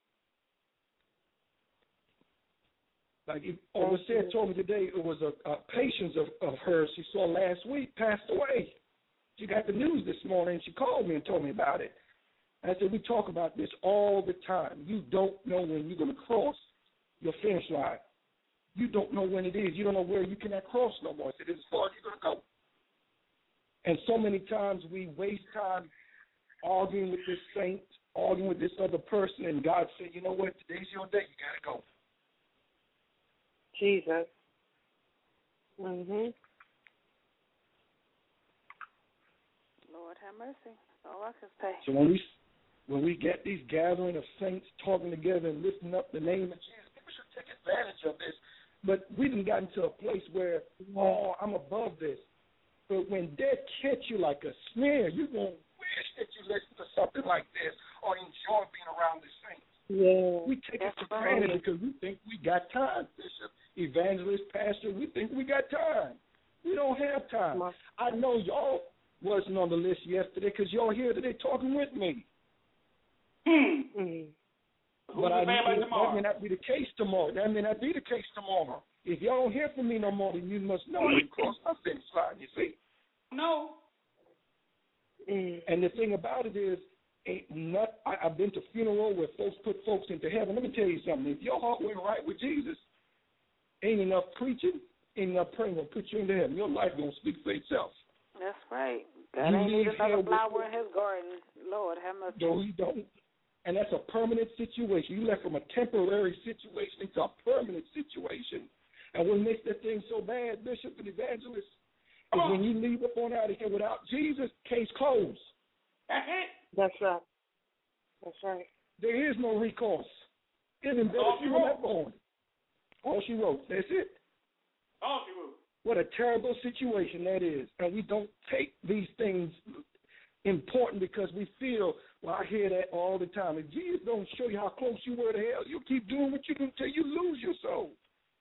Like Overseer told me today, it was a patient of hers she saw last week passed away. She got the news this morning, and she called me and told me about it. I said, we talk about this all the time. You don't know when you're going to cross your finish line. You don't know when it is. You don't know where you cannot cross no more. I said, as far as you're going to go. And so many times we waste time arguing with this saint, arguing with this other person, and God said, you know what, today's your day. You got to go. Jesus. Lord have mercy. All I can say. So when we get these gathering of saints talking together and lifting up the name of Jesus, people should take advantage of this. But we done gotten to a place where, oh, I'm above this. But when death catch you like a snare, you're going to wish that you listen to something like this or enjoy being around the saints. Yeah. We take it for granted because we think we got time, Bishop, evangelist, pastor. We think we got time. We don't have time. I know y'all wasn't on the list yesterday because y'all here today talking with me. But that may not be the case tomorrow. That may not be the case tomorrow. If y'all don't hear from me no more, then you must know I didn't cross my finish line, you see. No. And the thing about it is, I've been to funeral where folks put folks into heaven. Let me tell you something. If your heart went right with Jesus, ain't enough preaching, ain't enough praying will put you into heaven. Your life going to speak for itself. That's right. God ain't need another flower in his garden. Lord, have mercy. No, he don't. And that's a permanent situation. You left from a temporary situation into a permanent situation. And what makes that thing so bad, Bishop and Evangelist, is when you leave up on out of here without Jesus, case closed. That's it. That's right. That's right. There is no recourse. Even better if you were born. All she wrote. That's it. All she wrote. What a terrible situation that is. And we don't take these things important because we feel, well, I hear that all the time. If Jesus don't show you how close you were to hell, you'll keep doing what you do until you lose your soul.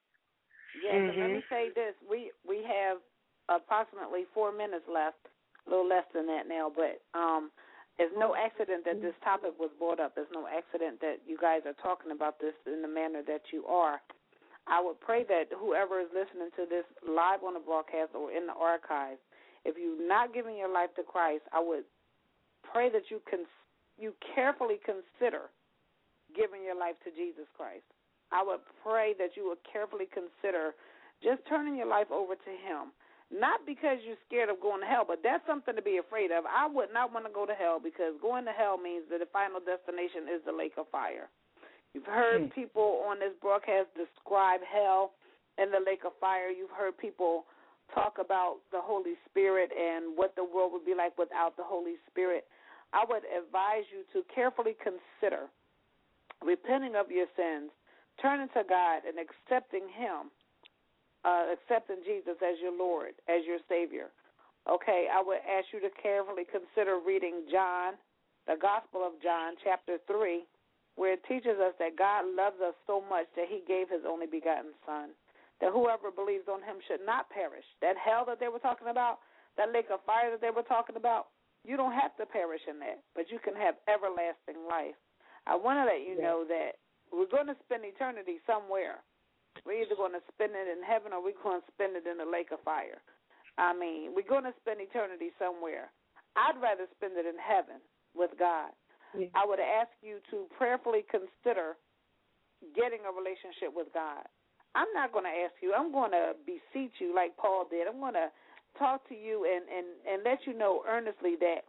Yes, and let me say this. We have approximately 4 minutes left, a little less than that now, but it's no accident that this topic was brought up. It's no accident that you guys are talking about this in the manner that you are. I would pray that whoever is listening to this live on the broadcast or in the archives, if you're not giving your life to Christ, I would pray that you carefully consider giving your life to Jesus Christ. I would pray that you would carefully consider just turning your life over to him. Not because you're scared of going to hell, but that's something to be afraid of. I would not want to go to hell because going to hell means that the final destination is the lake of fire. You've heard people on this broadcast describe hell and the lake of fire. You've heard people talk about the Holy Spirit and what the world would be like without the Holy Spirit. I would advise you to carefully consider repenting of your sins, turning to God and accepting him, accepting Jesus as your Lord, as your Savior. Okay, I would ask you to carefully consider reading John, the Gospel of John, chapter 3, where it teaches us that God loves us so much that he gave his only begotten Son, that whoever believes on him should not perish. That hell that they were talking about, that lake of fire that they were talking about, you don't have to perish in that, but you can have everlasting life. I want to let you know that we're going to spend eternity somewhere. We're either going to spend it in heaven or we're going to spend it in the lake of fire. I mean, we're going to spend eternity somewhere. I'd rather spend it in heaven with God. Yeah. I would ask you to prayerfully consider getting a relationship with God. I'm not going to ask you. I'm going to beseech you like Paul did. I'm going to talk to you and let you know earnestly that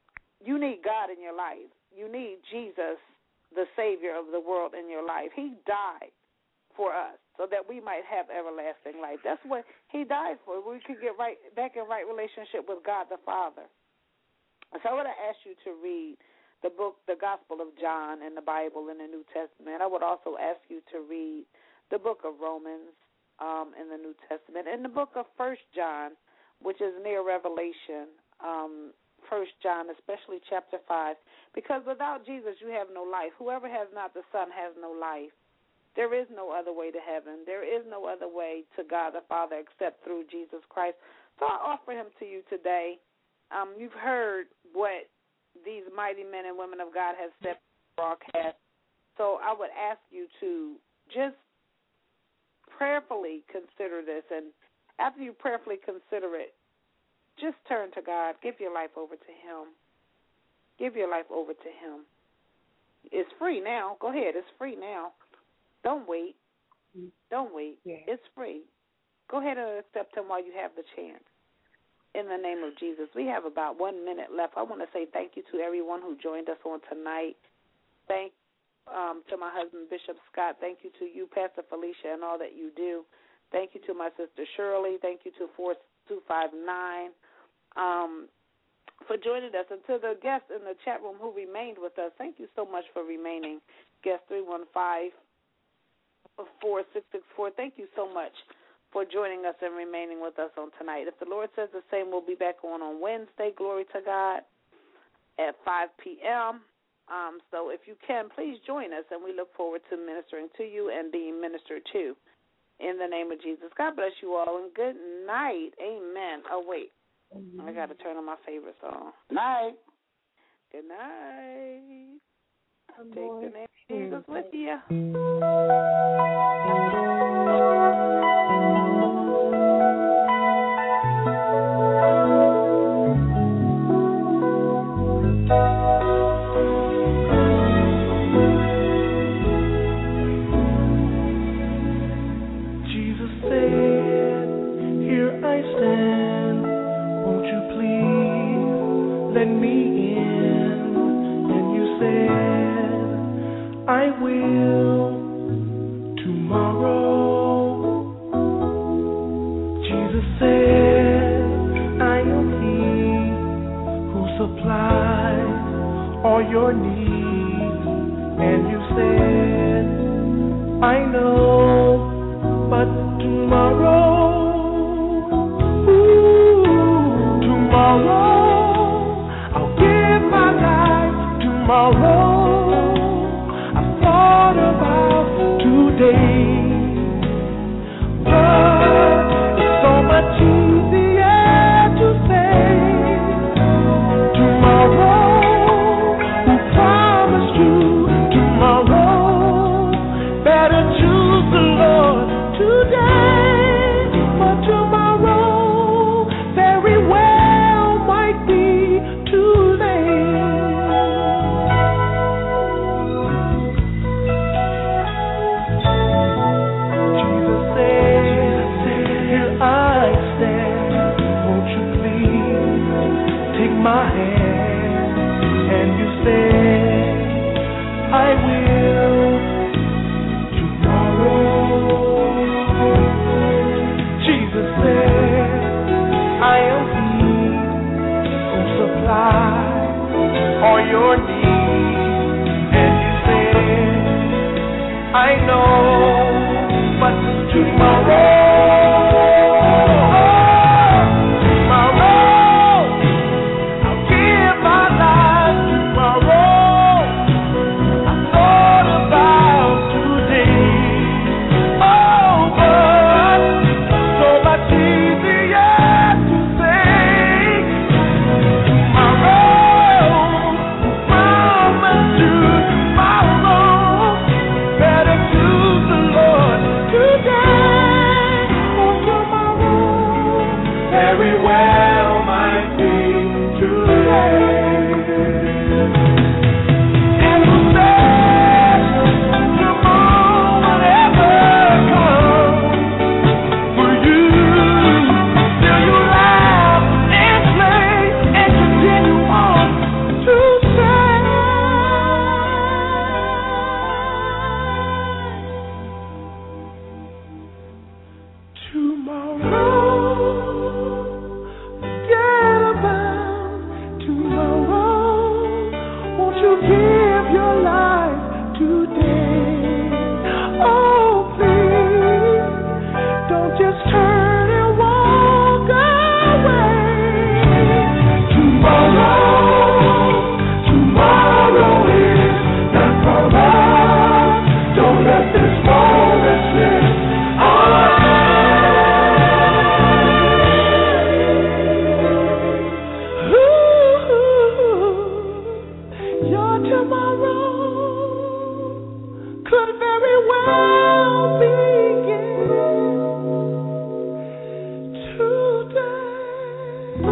you need God in your life. You need Jesus, the Savior of the world, in your life. He died for us so that we might have everlasting life. That's what he died for. We could get right back in right relationship with God the Father. So I would ask you to read the book, the Gospel of John in the Bible in the New Testament. I would also ask you to read the book of Romans in the New Testament, and the book of 1 John, which is near Revelation, 1 John, especially chapter 5, because without Jesus you have no life. Whoever has not the Son has no life. There is no other way to heaven. There is no other way to God the Father except through Jesus Christ. So I offer him to you today. You've heard what these mighty men and women of God have said in the broadcast. So I would ask you to just prayerfully consider this, and after you prayerfully consider it, just turn to God. Give your life over to him. Give your life over to him. It's free now. Go ahead. It's free now. Don't wait. Don't wait. Yeah. It's free. Go ahead and accept him while you have the chance. In the name of Jesus. We have about 1 minute left. I want to say thank you to everyone who joined us on tonight. Thank to my husband, Bishop Scott. Thank you to you, Pastor Felicia, and all that you do. Thank you to my sister Shirley. Thank you to 4259 for joining us. And to the guests in the chat room who remained with us, thank you so much for remaining. Guest 315-4664, thank you so much for joining us and remaining with us on tonight. If the Lord says the same, we'll be back on Wednesday, glory to God, at 5 p.m. So if you can, please join us, and we look forward to ministering to you and being ministered to. In the name of Jesus. God bless you all, and good night. Amen. Oh, wait. I got to turn on my favorite song. Night. Good night. Take Boy. the name of Jesus with you. Jesus said, "Here I stand. Won't you please let me in?" And you said, "I will tomorrow." Jesus said, "I am He who supplies all your needs." And you said, "I know, but tomorrow, tomorrow, I'll give my life tomorrow. I thought about today, but it's so much easier to say tomorrow. Who promised you tomorrow? Better choose the Lord today, for tomorrow very well might be too late. Jesus said, "Here I stand. Won't you please take my hand?" And you said, "I will tomorrow." Jesus said, "I am He who supplies all your needs." And you said, "I know, but tomorrow, I'll give my life tomorrow. I thought about today. Oh, but so much easier to say tomorrow. Promise to tomorrow. Better choose the Lord today or tomorrow. Very well might be too late. And who said tomorrow will ever come for you? Still you laugh and play and continue on to say tomorrow. Forget about tomorrow. Won't you give your life today? Oh, please, don't just turn and walk away. Tomorrow is not promised. Don't let this moment slip away. Your tomorrow could very well begin today.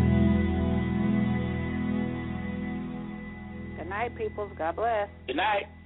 Good night, peoples. God bless. Good night.